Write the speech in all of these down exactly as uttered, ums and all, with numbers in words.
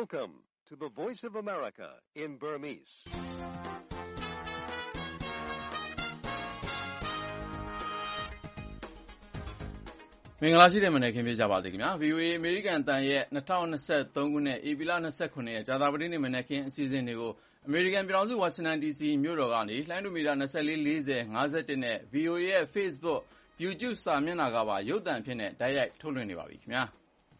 Welcome to the Voice of America in Burmese. ။မင်္ဂလာရှိတဲ့မနက်ခင်းဖြစ်ကြပါစေခင်ဗျာ။ ဗွီအိုအေ အမေရိကန်အသံရဲ့၂၀၂၃ ခုနှစ်ဧပြီလ၂၇ရက်ကြာသပတေးနေ့မနက်ခင်းအစီအစဉ်တွေကိုအမေရိကန်ပြည်ထောင်စုဝါရှင်တန်ဒီစီမြို့တော်ကနေလှိုင်းဒိုမီတာ၂၄ ၄၀ ၅၁နဲ့ ဗွီအိုအေရဲ့ Facebook YouTube စာမျက်နှာကပါရုပ်သံအဖြစ်နဲ့တိုက်ရိုက်ထုတ်လွှင့်နေပါပြီခင်ဗျာ။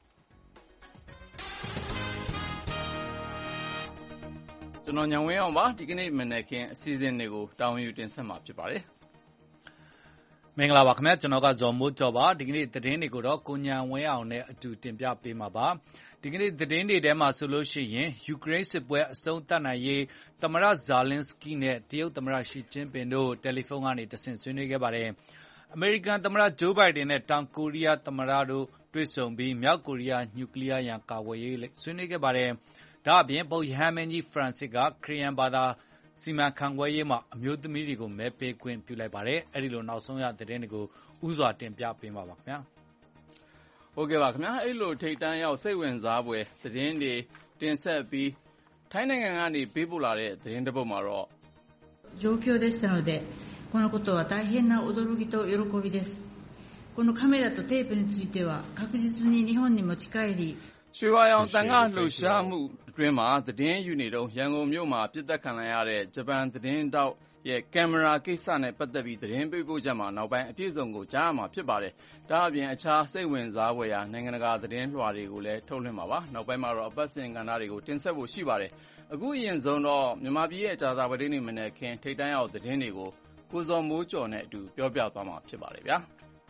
ကျွန်တော်ညံဝင်းအောင်ပါဒီကနေ့မနက်ခင်းအစီအစဉ်တွေကိုတာဝန်ယူတင်ဆက်မှာဖြစ်ပါတယ်။မင်္ဂလာပါခင်ဗျာကျွန်တော်ကဇော်မိုးကျော်ပါဒီကနေ့သတင်းတွေကိုတော့ကိုညံဝင်းအောင်နဲ့အတူတင်ပြပေးမှာပါဒီကနေ့သတင်းတွေထဲမှာဆိုလို့ရှိရင်ယူကရိန်းစစ်ပွဲအဆုံးသတ်နိုင်ရေးသမ္မတဇာလင်းစကီနဲ့တရုတ်သမ္မတရှီကျင်းပင်တို့တယ်လီဖုန်းကနေတဆင့်ဆွေးနွေးခဲ့ပါတယ်အမေရိကန်သမ္မတဂျိုးဘိုင်ဒန်နဲ့တောင်ကိုရီးယားသမ္မတတို့တွေ့ဆုံပြီးမြောက်ကိုရီးယားနျူကလီးယားရန်ကာကွယ်ရေးဆွေးနွေးခဲ့ပါတယ်ဒါအပြင်ပုပ်ရဟန်းမင်းကြီးဖရန်စစ်ကခရစ်ယာန်ဘာသာစီမံခန့်ခွဲရေးမှာအမျိုးသမီးတွေကိုမဲပေးခွင့်ပြုလိုက်ပါတယ်။အဲဒီလိုနောက်ဆုံးရသတင်းတွေကိုဥစွာတင်ပြပေးမှာပါခင်ဗျာ။ဟုတ်ကဲ့ပါခင်ဗျာ။အဲဒီလိုထိတ်တန်းရောက်စိတ်ဝင်စားဖွယ်သတင်းတွေတင်ဆက်ပြီးထိုင်းနိုင်ငံကနေပေးပို့လာတဲ့သတင်းတစ်ပုဒ်မှာတော့状況でしたのでこのことは大変な驚きと喜びです。このカメラとテープについては確実に日本に持ち帰りရွှေဝါရောင်တန်ခါလှုပ်ရှားမှုအတွင်းမှာသတင်းယူနေတော့ရန်ကုန်မြို့မှာပြစ်ဒဏ်ခံရတဲ့ဂျပန်သတင်းတောက်ရဲ့ကင်မရာကိစ္စနဲ့ပတ်သက်ပြီးသတင်းပေးပို့ချက်မှာနောက်ပိုင်းအပြည့်အစုံကိုကြားရမှာဖြစ်ပါတယ်။ဒါအပြင်အခြားစိတ်ဝင်စားဖွယ်ရာနိုင်ငံတကာသတင်းလွှာတွေကိုလည်းထုတ်လွှင့်မှာပါ။နောက်ပိုင်းမှာတော့အပတ်စဉ်ကဏ္ဍတွေကိုတင်ဆက်ဖို့ရှိပါတယ်။အခုအရင်ဆုံးတော့မြန်မာပြည်ရဲ့ကြာသပတေးနေ့မနက်ခင်းထိတ်တန်းရောက်သတင်းတွေကိုကိုဇော်မိုးကျော်နဲ့အတူပြောပြသွားမှာဖြစ်ပါတယ်ဗျာ။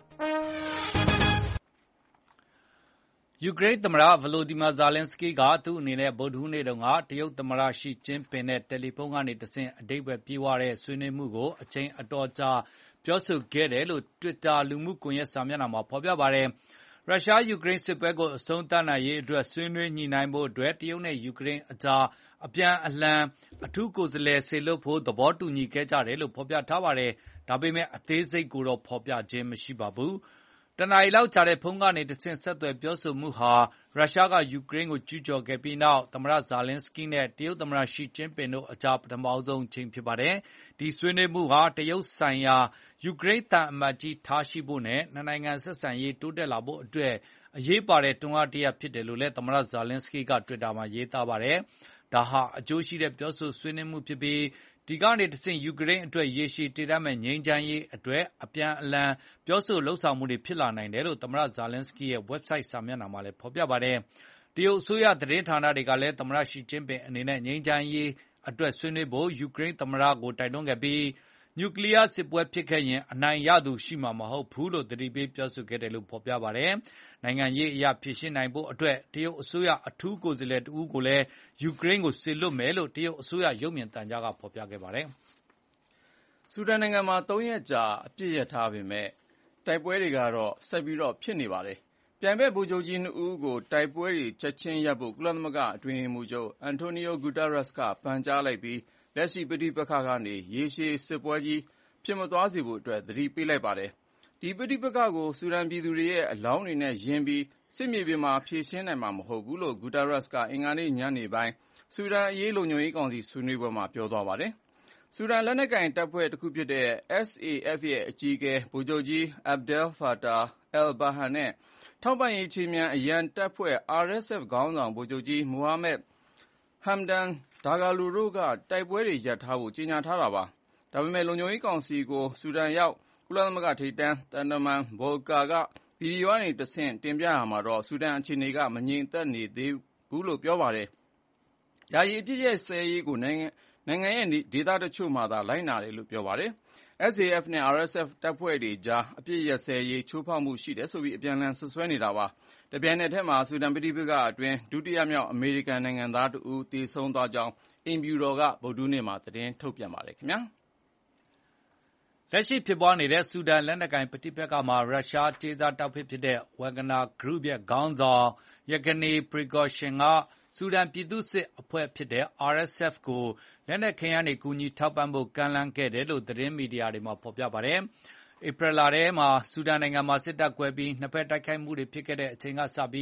ယူကရိန်းသမ္မတဗလိုဒီမာဇာလင်းစကီးကသူ့အနေနဲ့ဗုဒ္ဓဟူးနေ့တုန်းကတရုတ်သမ္မတရှီကျင်းပင်နဲ့တယ်လီဖုန်းကနေတဆင့်အဓိပ္ပာယ်ပြေဝတဲ့ဆွေးနွေးမှုကိုအချိန်အတော်ကြာပြောဆိုခဲ့တယ်လို့ Twitter လူမှုကွန်ရက်စာမျက်နှာမှာဖော်ပြပါတယ်။ရုရှားယူကရိန်းစစ်ပွဲကိုအဆုံးသတ်နိုင်ရေးအတွက်ဆွေးနွေးညှိနှိုင်းဖို့အတွက်တရုတ်နဲ့ယူကရိန်းအကြားအပြန်အလှန်အထူးကိုယ်စားလှယ်စေလွှတ်ဖို့သဘောတူညီခဲ့ကြတယ်လို့ဖော်ပြထားပါတယ်။ဒါပေမဲ့အသေးစိတ်ကိုတော့ဖော်ပြခြင်းမရှိပါဘူး။တနင်္လာရီလောက်ကြာတဲ့ဖုန်းကနေတဆင့်ဆက်သွယ်ပြောဆိုမှုဟာရုရှားကယူကရိန်းကိုကျူးကျော်ခဲ့ပြီးနောက်သမ္မတဇာလင်းစကီနဲ့တရုတ်သမ္မတရှီကျင်းပင်တို့အကြားပထမဆုံးချိန်ဖြစ်ပါတယ်။ဒီဆွေးနွေးမှုဟာတရုတ်ဆိုင်ရာယူကရိန်းသံအမတ်ကြီးထားရှိဖို့နဲ့နှစ်နိုင်ငံဆက်ဆံရေးတိုးတက်လာဖို့အတွက်အရေးပါတဲ့တွန်းအားတစ်ရပ်ဖြစ်တယ်လို့လည်းသမ္မတဇာလင်းစကီကတွစ်တာမှာရေးသားပါတယ်။ဒါဟာအကျိုးရှိတဲ့ပြောဆိုဆွေးနွေးမှုဖြစ်ပြီးဒီကနေတဆင့်ယူကရိန်းအတွက်ရေရှည်တည်တံ့မဲ့ငြိမ်းချမ်းရေးအတွက်အပြန်အလှန်ပြောဆိုလှုပ်ဆောင်မှုတွေဖြစ်လာနိုင်တယ်လို့သမ္မတဇာလင်းစကီရဲ့ website စာမျက်နှာမှာလည်းဖော်ပြပါတယ်။တရုတ်အစိုးရသတင်းဌာနတွေကလည်းသမ္မတရှီကျင်းပင်အနေနဲ့ငြိမ်းချမ်းရေးအတွက်ဆွေးနွေးဖို့ယူကရိန်းသမ္မတကိုတိုက်တွန်းခဲ့ပြီးနျူကလီးယားစစ်ပွဲဖြစ်ခဲ့ရင်အနိုင်ရသူရှိမှာမဟုတ်ဘူးလို့သတိပေးပြောဆိုခဲ့တယ်လို့ဖော်ပြပါတယ်။နိုင်ငံရေးအရာဖြည့်ရှင်းနိုင်ဖို့အတွက်တရုတ်အစိုးရအထူးကိုယ်စားလှယ်တဦးကိုလည်းယူကရိန်းကိုစေလွှတ်မယ်လို့တရုတ်အစိုးရရုပ်မြင်သံကြားကဖော်ပြခဲ့ပါတယ်။ဆူဒန်နိုင်ငံမှာသုံးရက်ကြာအပြစ်ရထားပေမဲ့တိုက်ပွဲတွေကတော့ဆက်ပြီးတော့ဖြစ်နေပါတယ်။ပြိုင်ဘက်ဗိုလ်ချုပ်ကြီးနှစ်ဦးကိုတိုက်ပွဲတွေချက်ချင်းရပ်ဖို့ကုလသမဂ္ဂအတွင်းရေးမှူးချုပ်အန်တိုနီယိုဂူတာရက်စ်ကပန်ကြားလိုက်ပြီးလက်ရှိပဋိပက္ခကနေရေရှည်စစ်ပွဲကြီးဖြစ်မသွားစေဖို့အတွက်သတိပေးလိုက်ပါတယ်။ဒီပဋိပက္ခကိုဆူဒန်ပြည်သူတွေရဲ့အလောင်းတွေနဲ့ယဉ်ပြီးစစ်မြေပြင်မှာဖြေရှင်းနိုင်မှာမဟုတ်ဘူးလို့ဂူတာရက်စ်ကအင်္ဂါနေ့ညနေပိုင်းဆူဒန်အရေးလုံခြုံရေးကောင်စီဆွေးနွေးပွဲမှာပြောသွားပါတယ်။ဆူဒန်လက်နက်ကိုင်တပ်ဖွဲ့တစ်ခုဖြစ်တဲ့ အက်စ် အေ အက်ဖ် ရဲ့အကြီးအကဲဗိုလ်ချုပ်ကြီးအဗ်ဒဲလ်ဖာတာအယ်ဘာဟန်နဲ့ထောက်ပံ့ရေးခြေမြန်အရန်တပ်ဖွဲ့ အာရ်အက်စ် အက်ဖ် ခေါင်းဆောင်ဗိုလ်ချုပ်ကြီးမိုဟာမက်ဟမ်ဒန်ဒါဂါလိုတို့ကတိုက်ပွဲတွေရပ်ထားဖို့ကြေညာထားတာပါ။ဒါပေမဲ့လုံခြုံရေးကောင်စီကိုဆူဒန်ရောက်ကုလသမဂ္ဂထိပ်တန်းသံတမန်ဗိုလ်ကာကဗီဒီယိုကနေတဆင့်တင်ပြရမှာတော့ဆူဒန်အခြေအနေကမငြိမ်သက်နေသေးဘူးလို့ပြောပါတယ်။ယာယီအပြစ်ရဲ့ဆယ်ရေးကိုနိုင်ငံနိုင်ငံရဲ့ဒေသတချို့မှသာလိုက်နာတယ်လို့ပြောပါတယ်။ အက်စ် အေ အက်ဖ် နဲ့ အာရ်အက်စ် အက်ဖ် တပ်ဖွဲ့တွေကြားအပြစ်ရပ်စဲရေးချိုးဖောက်မှုရှိတယ်ဆိုပြီးအပြန်အလှန်စွပ်စွဲနေတာပါ။တပြိုင်နက်တည်းမှာဆူဒန်ပဋိပက္ခအတွင်းဒုတိယမြောက်အမေရိကန်နိုင်ငံသားတဦးသေဆုံးသွားကြောင်းအိမ်ဖြူတော်ကဗုဒ္ဓဟူးနေ့မှာသတင်းထုတ်ပြန်ပါတယ်ခင်ဗျာ။လက်ရှိဖြစ်ပွားနေတဲ့ဆူဒန်လက်နက်ကိုင်ပဋိပက္ခမှာရုရှားတေးစားတောက်ဖစ်ဖြစ်တဲ့ဝဂနာဂရုရဲ့ခေါင်းဆောင်ယဂနီပရီဂေါရှင်ကဆူဒန်ပြည်သူ့စစ်အဖွဲ့ဖြစ်တဲ့ အာရ်အက်စ် အက်ဖ် ကိုလက်နက်ခဲယမ်းတွေကူညီထောက်ပံ့ဖို့ကမ်းလှမ်းခဲ့တယ်လို့သတင်းမီဒီယာတွေမှာဖော်ပြပါတယ်။ဧပြီလထဲမှာဆူဒန်နိုင်ငံမှာစစ်တပ်ကွဲပြီးနှစ်ဖက်တိုက်ခိုက်မှုတွေဖြစ်ခဲ့တဲ့အချိန်ကစပြီး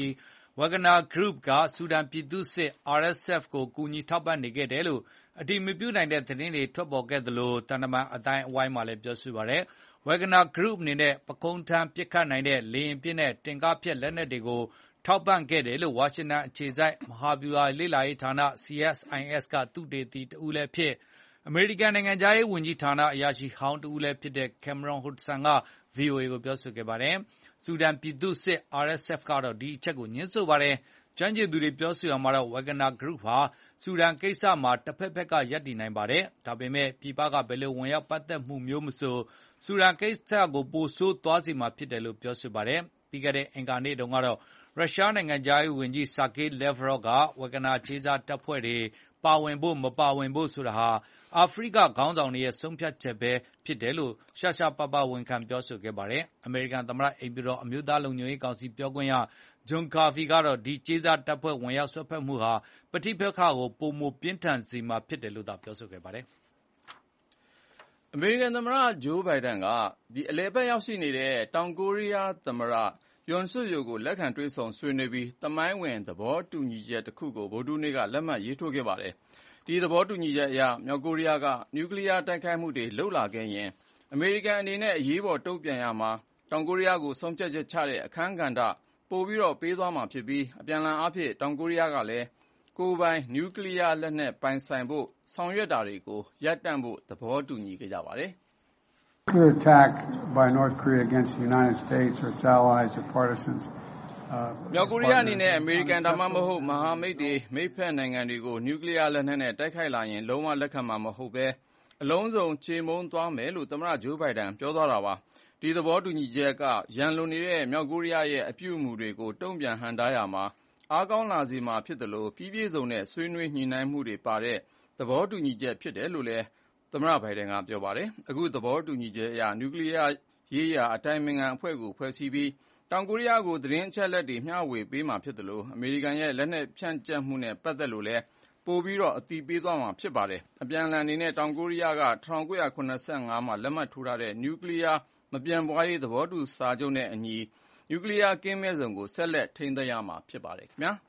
Wagner Group ကဆူဒန်ပြည်သူ့စစ် R S F ကိုကူညီထောက်ပံ့နေခဲ့တယ်လို့အတည်မပြုနိုင်တဲ့သတင်းတွေထွက်ပေါ်ခဲ့သလိုတန်တမန်အတိုင်းအဝိုင်းမှာလည်းပြောဆိုပါတယ်။ Wagner Group အနေနဲ့ပကုံးထမ်းပစ်ခတ်နိုင်တဲ့လေယာဉ်ပစ်နဲ့တင်ကားဖျက်လက်နက်တွေကိုထောက်ပံ့ခဲ့တယ်လို့ဝါရှင်တန်အခြေစိုက်မဟာဗျူဟာလေ့လာရေးဌာန C S I S ကသုတေသီတဦးလည်းဖြစ်အမေရိကန်နိုင်ငံခြားရေးဝန်ကြီးဌာနအရာရှိဟောင်းတဦးလည်းဖြစ်တဲ့ Cameron Hudson က ဗွီအိုအေ ကိုပြောဆိုခဲ့ပါတယ်။ဆူဒန်ပြည်သူ့စစ် R S F ကတော့ဒီအချက်ကိုငြင်းဆိုပါတယ်။ကျွမ်းကျင်သူတွေပြောဆိုရာမှာတော့ Wagner Group ဟာဆူဒန်ကိစ္စမှာတစ်ဖက်ဖက်ကရပ်တည်နိုင်ပါတယ်။ဒါပေမဲ့ပြည်ပကဘယ်လိုဝင်ရောက်ပတ်သက်မှုမျိုးမဆိုဆူဒန်ကိစ္စကိုပိုဆိုးသွားစေမှာဖြစ်တယ်လို့ပြောဆိုပါတယ်။ပြီးခဲ့တဲ့အင်္ဂါနေ့တုန်းကတော့ရုရှားနိုင်ငံခြားရေးဝန်ကြီး Sergei Lavrov က Wagner ကြေးစားတပ်ဖွဲ့တွေပါဝင်ဖို့မပါဝင်ဖို့ဆိုတာဟာအာဖရိကခေါင်းဆောင်တွေရဲ့ဆုံးဖြတ်ချက်ပဲဖြစ်တယ်လို့ရှာရှာပပဝန်ခံပြောဆိုခဲ့ပါတယ်။အမေရိကန်သမ္မတအိမ်ဖြူတော်အမျိုးသားလုံခြုံရေးကောင်စီပြောခွင့်ရ John Kirby ကတော့ဒီကြေးစားတပ်ဖွဲ့ဝင်ရောက်စွက်ဖက်မှုဟာပဋိပက္ခကိုပိုမိုပြင်းထန်စေမှာဖြစ်တယ်လို့သာပြောဆိုခဲ့ပါတယ်။အမေရိကန်သမ္မတဂျိုးဘိုင်ဒန်ကဒီအလဲပတ်ရောက်ရှိနေတဲ့တောင်ကိုရီးယားသမ္မတယွန်ဆွတ်ယိုကိုလက်ခံတွေ့ဆုံဆွေးနွေးပြီးသမိုင်းဝင်သဘောတူညီချက်တစ်ခုကိုဗုဒ္ဓဟူးနေ့ကလက်မှတ်ရေးထိုးခဲ့ပါတယ်။ဒီသဘောတူညီချက်အရမြောက်ကိုရီးယားကနျူကလ িয়ার တိုက်ခိုက်မှုတွေလုပ်လာခဲ့ရင်အမေရိကန်အနေနဲ့အရေးပေါ်တုံ့ပြန်ရမှာတောင်ကိုရီးယားကိုဆုံးဖြတ်ချက်ချတဲ့အခန်းကဏ္ဍပိုပြီးတော့ပေးသွားမှာဖြစ်ပြီးအပြန်အလှန်အားဖြင့်တောင်ကိုရီးယားကလည်းကိုယ်ပိုင်နျူကလ িয়ার လက်နက်ပိုင်ဆိုင်ဖို့ဆောင်ရွက်တာတွေကိုရပ်တန့်ဖို့သဘောတူညီခဲ့ကြပါတယ်။ Nuclear attack by North Korea against the United States or its allies or partisans မြောက်ကိုရီးယားအနေနဲ့အမေရိကန်ဒါမှမဟုတ်မဟာမိတ်တွေမိတ်ဖက်နိုင်ငံတွေကိုနျူကလ িয়ার လက်နက်နဲ့တိုက်ခိုက်လာရင်လုံးဝလက်ခံမှာမဟုတ်ဘဲအလုံးစုံချေမှုန်းသွားမယ်လို့သမ္မတဂျိုးဘိုင်ဒန်ပြောသွားတာပါ။ဒီသဘောတူညီချက်ကရန်လိုနေတဲ့မြောက်ကိုရီးယားရဲ့အပြုအမူတွေကိုတုံ့ပြန်ဟန့်တားရမှာအားကောင်းလာစေမှာဖြစ်တယ်လို့ပြီးပြည့်စုံတဲ့ဆွေးနွေးညှိနှိုင်းမှုတွေပါတဲ့သဘောတူညီချက်ဖြစ်တယ်လို့လည်းသမ္မတဘိုင်ဒန်ကပြောပါတယ်။အခုသဘောတူညီချက်အရနျူကလ িয়ার ရေးရာအတိုင်ပင်ခံအဖွဲ့ကိုဖွဲ့စည်းပြီးတောင်ကိုရီးယားကိုသတင်းအချက်အလက်တွေမျှဝေပေးမှာဖြစ်တယ်လို့အမေရိကန်ရဲ့လက်နက်ဖြန့်ကျက်မှုနဲ့ပတ်သက်လို့လည်းပိုပြီးတော့အသိပေးသွားမှာဖြစ်ပါတယ်။အပြန်အလှန်အနေနဲ့တောင်ကိုရီးယားက၁၉၇၅မှာလက်မှတ်ထိုးထားတဲ့နျူကလ িয়ার မပြန့်ပွားရေးသဘောတူစာချုပ်နဲ့အညီနျူကလ িয়ার ကင်းမဲ့ဇုံကိုဆက်လက်ထိန်းသိမ်းရမှာဖြစ်ပါတယ်ခင်ဗျာ။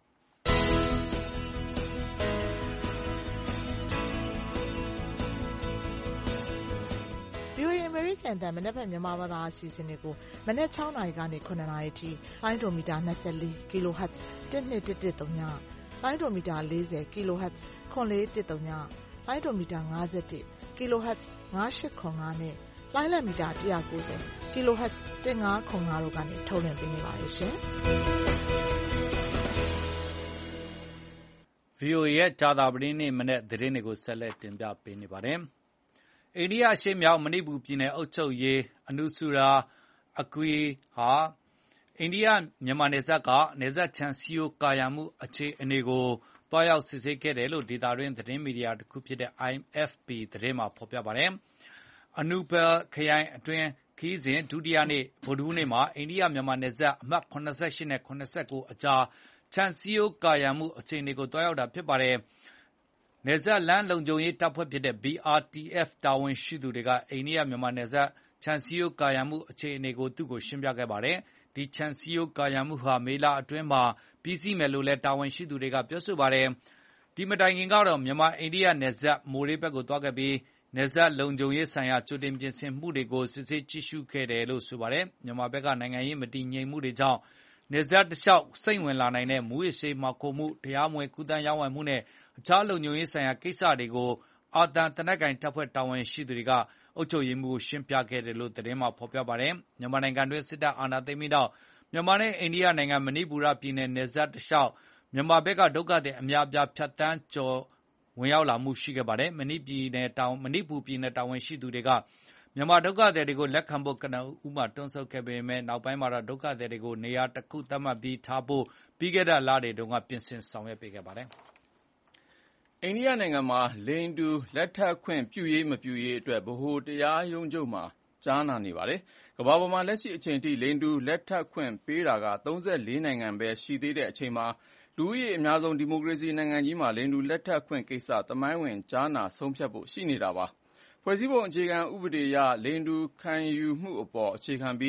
VOA အမေရိကန်တန်မနက်ဖြန်မြန်မာဘာသာအစီအစဉ်တွေကိုမနက်၆နာရီကနေ၇နာရီထိလိုင်းဒိုမီတာ၂၄ kHz ၁၂၁၁၃ညလိုင်းဒိုမီတာ၄၀ kHz ခွန်လေး၁၃ညလိုင်းဒိုမီတာ၅၁ kHz ၅၈ခွန်၅နဲ့လိုင်းလက်မီတာ၁၉၀ kHz ၁၅ခွန်၅တို့ကနေထုတ်လွှင့်ပေးနေပါတယ်ရှင်။ဗွီအိုအေ ရဲ့ကြာသပတေးနေ့မနက်သတင်းတွေကိုဆက်လက်တင်ပြပေးနေပါတယ်။အိန္ဒိယအရှေ့မြောက်မဏိပူပြည်နယ်အုပ်ချုပ်ရေးအနုဆူရာအကွီဟာအိန္ဒိယမြန်မာနယ်စပ်ကနယ်စပ်ခြံစည်းရိုးကာရံမှုအခြေအနေကိုတွားရောက်စစ်ဆေးခဲ့တယ်လို့ဒေတာတွင်းသတင်းမီဒီယာတစ်ခုဖြစ်တဲ့ I F P သတင်းမှာဖော်ပြပါတယ်။အနုပယ်ခရိုင်အတွင်းခီးစဉ်ဒုတိယနေ့ဗုဒ္ဓဟူးနေ့မှာအိန္ဒိယမြန်မာနယ်စပ်အမှတ်၇၈နဲ့၇၉အကြားခြံစည်းရိုးကာရံမှုအခြေအနေကိုတွားရောက်တာဖြစ်ပါတယ်။နယ်စပ်လမ်းလုံခြုံရေးတပ်ဖွဲ့ဖြစ်တဲ့ B R T F တာဝန်ရှိသူတွေကအိန္ဒိယမြန်မာနယ်စပ်ခြံစည်းရိုးကာရံမှုအခြေအနေကိုသူ့ကိုရှင်းပြခဲ့ပါတယ်။ဒီခြံစည်းရိုးကာရံမှုဟာမေလအတွင်းမှာပြီးစီးမယ်လို့လည်းတာဝန်ရှိသူတွေကပြောဆိုပါတယ်။ဒီမတိုင်ခင်ကတော့မြန်မာအိန္ဒိယနယ်စပ်မိုးရေးဘက်ကိုသွားခဲ့ပြီးနယ်စပ်လုံခြုံရေးဆိုင်ရာကြိုတင်ပြင်ဆင်မှုတွေကိုစစ်ဆေးကြည့်ရှုခဲ့တယ်လို့ဆိုပါတယ်။မြန်မာဘက်ကနိုင်ငံရေးမတည်ငြိမ်မှုတွေကြောင့်နယ်စပ်တလျှောက်စိမ့်ဝင်လာနိုင်တဲ့မူရစ်ဆေးမှောင်ခိုမှုတရားမဝင်ကူးသန်းရောင်းဝယ်မှုနဲ့အခြားလုံခြုံရေးဆိုင်ရာကိစ္စတွေကိုအာသံတနက်ကိုင်တပ်ဖွဲ့တာဝန်ရှိသူတွေကအုပ်ချုပ်ရေးမှူးကိုရှင်းပြခဲ့တယ်လို့သတင်းမှာဖော်ပြပါတယ်။မြန်မာနိုင်ငံတွင်းစစ်တပ်အာဏာသိမ်းပြီးနောက်မြန်မာနဲ့အိန္ဒိယနိုင်ငံမဏိပူရပြည်နယ်နယ်စပ်တလျှောက်မြန်မာဘက်ကဒုက္ခသည်အများအပြားဖြတ်တန်းကျော်ဝင်ရောက်လာမှုရှိခဲ့ပါတယ်။မဏိပြည်နယ်တောင်မဏိပူပြည်နယ်တာဝန်ရှိသူတွေကမြန်မာဒုက္ခသည်တွေကိုလက်ခံဖို့ကနဦးမှာတွန်းဆုတ်ခဲ့ပေမဲ့နောက်ပိုင်းမှာတော့ဒုက္ခသည်တွေကိုနေရာတစ်ခုသတ်မှတ်ပြီးထားဖို့ပြီးခဲ့တဲ့လတွေတုန်းကပြင်ဆင်ဆောင်ရွက်ပေးခဲ့ပါတယ်။အိန္ဒိယနိုင်ငံမှာလိင်တူလက်ထပ်ခွင့်ပြုရေးမပြုရေးအတွက်ဗဟိုတရားရုံးချုပ်မှာကြားနာနေပါတယ်။ကမ္ဘာပေါ်မှာလက်ရှိအချိန်ထိလိင်တူလက်ထပ်ခွင့်ပေးတာက၃၄နိုင်ငံပဲရှိသေးတဲ့အချိန်မှာလူဦးရေအများဆုံးဒီမိုကရေစီနိုင်ငံကြီးမှာလိင်တူလက်ထပ်ခွင့်ကိစ္စသမိုင်းဝင်ကြားနာဆုံးဖြတ်ဖို့ရှိနေတာပါ။ဖွဲ့စည်းပုံအခြေခံဥပဒေအရလိင်တူခံယူမှုအပေါ်အခြေခံပြီး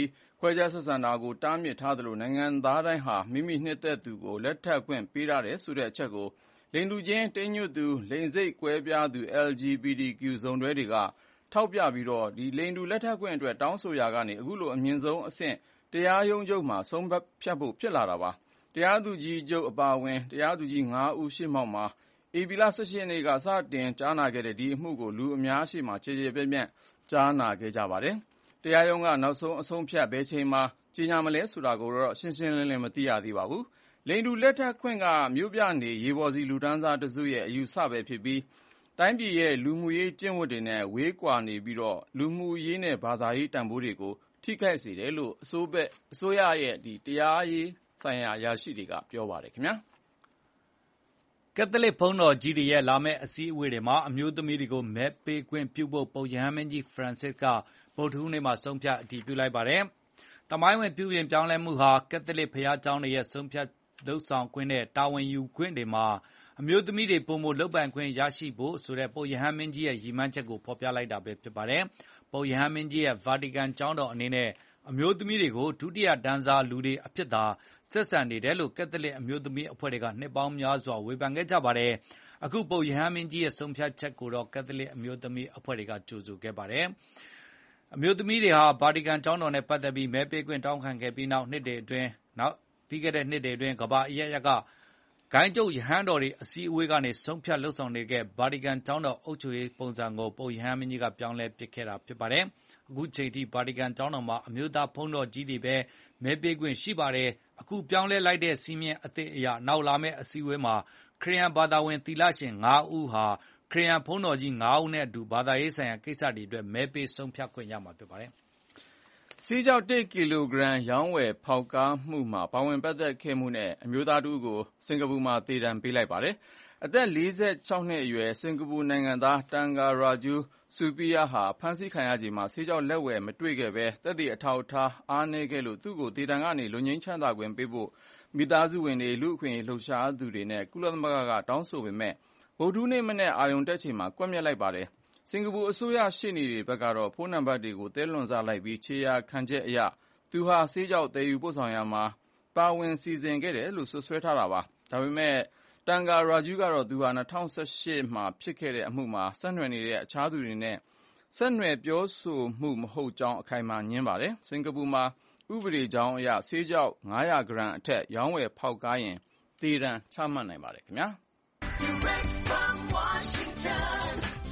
ခွဲခြားဆက်ဆံတာကိုတားမြစ်ထားသလိုနိုင်ငံသားတိုင်းဟာမိမိနှစ်သက်သူကိုလက်ထပ်ခွင့်ပေးထားတယ်ဆိုတဲ့အချက်ကိုလိင်တူချင်းတိမ်ညွတ်သူလိင်စိတ်ကွဲပြားသူ แอล ဂျီ บี ที คิว စုံတွဲတွေကထောက်ပြပြီးတော့ဒီလိင်တူလက်ထပ်ခွင့်အတွက်တောင်းဆိုရာကနေအခုလိုအမြင့်ဆုံးအဆင့်တရားရုံးချုပ်မှာဆုံးဖြတ်ဖို့ဖြစ်လာတာပါတရားသူကြီးချုပ်အပါအဝင်တရားသူကြီးငါးဦးရှေ့မှောက်မှာဧပြီလ ၁၈ ရက်နေ့ကစတင်ကြားနာခဲ့တဲ့ဒီအမှုကိုလူအများရှေ့မှာခြေခြေပြန့်ပြန့်ကြားနာခဲ့ကြပါတယ်တရားရုံးကနောက်ဆုံးအဆုံးဖြတ်ဘယ်ချိန်မှာကြေညာမလဲဆိုတာကိုတော့ရှင်းရှင်းလင်းလင်းမသိရသေးပါဘူးလိင်တူလက်ထပ်ခွင့်ကမြို့ပြနေရေပေါ်စီလူတန်းစားတစုရဲ့အယူဆပဲဖြစ်ပြီးတိုင်းပြည်ရဲ့လူမှုရေးကျင့်ဝတ်တွေနဲ့ဝေးကွာနေပြီးတော့လူမှုရေးနဲ့ဘာသာရေးတန်ဖိုးတွေကိုထိခိုက်စေတယ်လို့အစိုးဘက်အစိုးရရဲ့ဒီတရားရေးဆိုင်ရာအရာရှိတွေကပြောပါတယ်ခင်ဗျာကက်သလစ်ဘုန်းတော်ကြီးတွေရဲ့လာမယ့်အစည်းအဝေးတွေမှာအမျိုးသမီးတွေကိုမဲပေးခွင့်ပြုဖို့ပုပ်ရဟန်းမင်းကြီးဖရန်စစ်ကဗုဒ္ဓဟူးနေ့မှာဆုံးဖြတ်အတည်ပြုလိုက်ပါတယ်။တမိုင်းဝင်ပြုပြင်ပြောင်းလဲမှုဟာကက်သလစ်ဘုရားကျောင်းတွေရဲ့ဆုံးဖြတ်လုပ်ဆောင်ခွင့်နဲ့တာဝန်ယူခွင့်တွေမှာအမျိုးသမီးတွေပုံမလုပ်ပိုင်ခွင့်ရရှိဖို့ဆိုတဲ့ပုပ်ရဟန်းမင်းကြီးရဲ့ရည်မှန်းချက်ကိုဖော်ပြလိုက်တာပဲဖြစ်ပါတယ်။ပုပ်ရဟန်းမင်းကြီးရဲ့ဗာတီကန်ကျောင်းတော်အနေနဲ့အမျိုးသမီးတွေကိုဒုတိယတန်းစားလူတွေအဖြစ်သာဆက်ဆံနေတယ်လို့ကက်သလစ်အမျိုးသမီးအဖွဲ့တွေကနှစ်ပေါင်းများစွာဝေဖန်ခဲ့ကြပါတယ်။အခုပုပ်ရဟန်းမင်းကြီးရဲ့ဆုံးဖြတ်ချက်ကိုတော့ကက်သလစ်အမျိုးသမီးအဖွဲ့တွေကကြိုဆိုခဲ့ပါတယ်။အမျိုးသမီးတွေဟာဗာတီကန်ကျောင်းတော်နဲ့ပတ်သက်ပြီးမဲပေးခွင့်တောင်းခံခဲ့ပြီးနောက်နှစ်တွေအတွင်းနောက်ပြီးခဲ့တဲ့နှစ်တွေအတွင်းကမ္ဘာအရပ်ရပ်ကဂိုင်းကျုပ်ရဟန်းတော်တွေအစည်းအဝေးကနေဆုံးဖြတ်လှုပ်ဆောင်နေတဲ့ဗာတီကန်ကျောင်းတော်အုပ်ချုပ်ရေးပုံစံကိုပုပ်ရဟန်းမင်းကြီးကပြောင်းလဲပစ်ခဲ့တာဖြစ်ပါတယ်။အခုချိန်ထိဗာတီကန်ကျောင်းတော်မှာအမျိုးသားဘုန်းတော်ကြီးတွေပဲမဲပေးခွင့်ရှိပါတယ်။အခုပြောင်းလဲလိုက်တဲ့စီမင်းအသစ်အရနောက်လာမယ့်အစည်းအဝေးမှာခရစ်ယာန်ဘာသာဝင်သီလရှင်ငါးဦးဟာခရစ်ယာန်ဘုန်းတော်ကြီးငါးဦးနဲ့အတူဘာသာရေးဆိုင်ရာကိစ္စတွေအတွက်မဲပေးဆုံးဖြတ်ခွင့်ရမှာဖြစ်ပါတယ်။ဆေးကြောင့်တစ်ကီလိုဂရမ်ရောင်းဝယ်ဖောက်ကားမှုမှာပါဝင်ပတ်သက်ခဲ့မှုနဲ့အမျိုးသားတူကိုစင်ကာပူမှာသေဒဏ်ပေးလိုက်ပါတယ်။အသက်လေးဆယ်ခြောက်နှစ်အရွယ်စင်ကာပူနိုင်ငံသားတန်ဂါရာဂျူးဆူပီယာဟာဖမ်းဆီးခံရချိန်မှာဆေးကြောင့်လက်ဝယ်မတွေ့ခဲ့ပဲသက်သေအထောက်အထားအားနည်းခဲ့လို့သူ့ကိုသေဒဏ်ကနေလွတ်ငြိမ်းချမ်းသာခွင့်ပေးဖို့မိသားစုဝင်တွေလူ့အခွင့်အရေးလှုပ်ရှားသူတွေနဲ့ကုလသမဂ္ဂကတောင်းဆိုပေမဲ့ဗုဒ္ဓဟူးနေ့မနေ့အာရုံတက်ချိန်မှာကွပ်မျက်လိုက်ပါတယ်။စင်ကာပူအစိုးရရှေ့နေတွေဘက်ကတော့ဖုန်းနံပါတ်တွေကိုသဲလွန်စလိုက်ပြီးခြေရာခံချက်အရသူဟာဆေးကြောင့်တည်ယူပို့ဆောင်ရမှာပါဝင်စီစဉ်ခဲ့တယ်လို့ဆွဆွဲထားတာပါ။ဒါပေမဲ့တန်ဂါရာဂျူးကတော့သူဟာ၂၀၁၈မှာဖြစ်ခဲ့တဲ့အမှုမှာဆက်နွယ်နေတဲ့အခြားသူတွေနဲ့ဆက်နွယ်ပြောဆိုမှုမဟုတ်ကြောင်းအခိုင်အမာငြင်းပါတယ်။စင်ကာပူမှာဥပဒေကြောင်းအရဆေးကြောင့်ငါးရာဂရမ်အထက်ရောင်းဝယ်ဖောက်ကားရင်သေဒဏ်ချမှတ်နိုင်ပါတယ်ခင်ဗျာ။ Direct from Washington,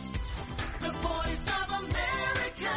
the voice of America,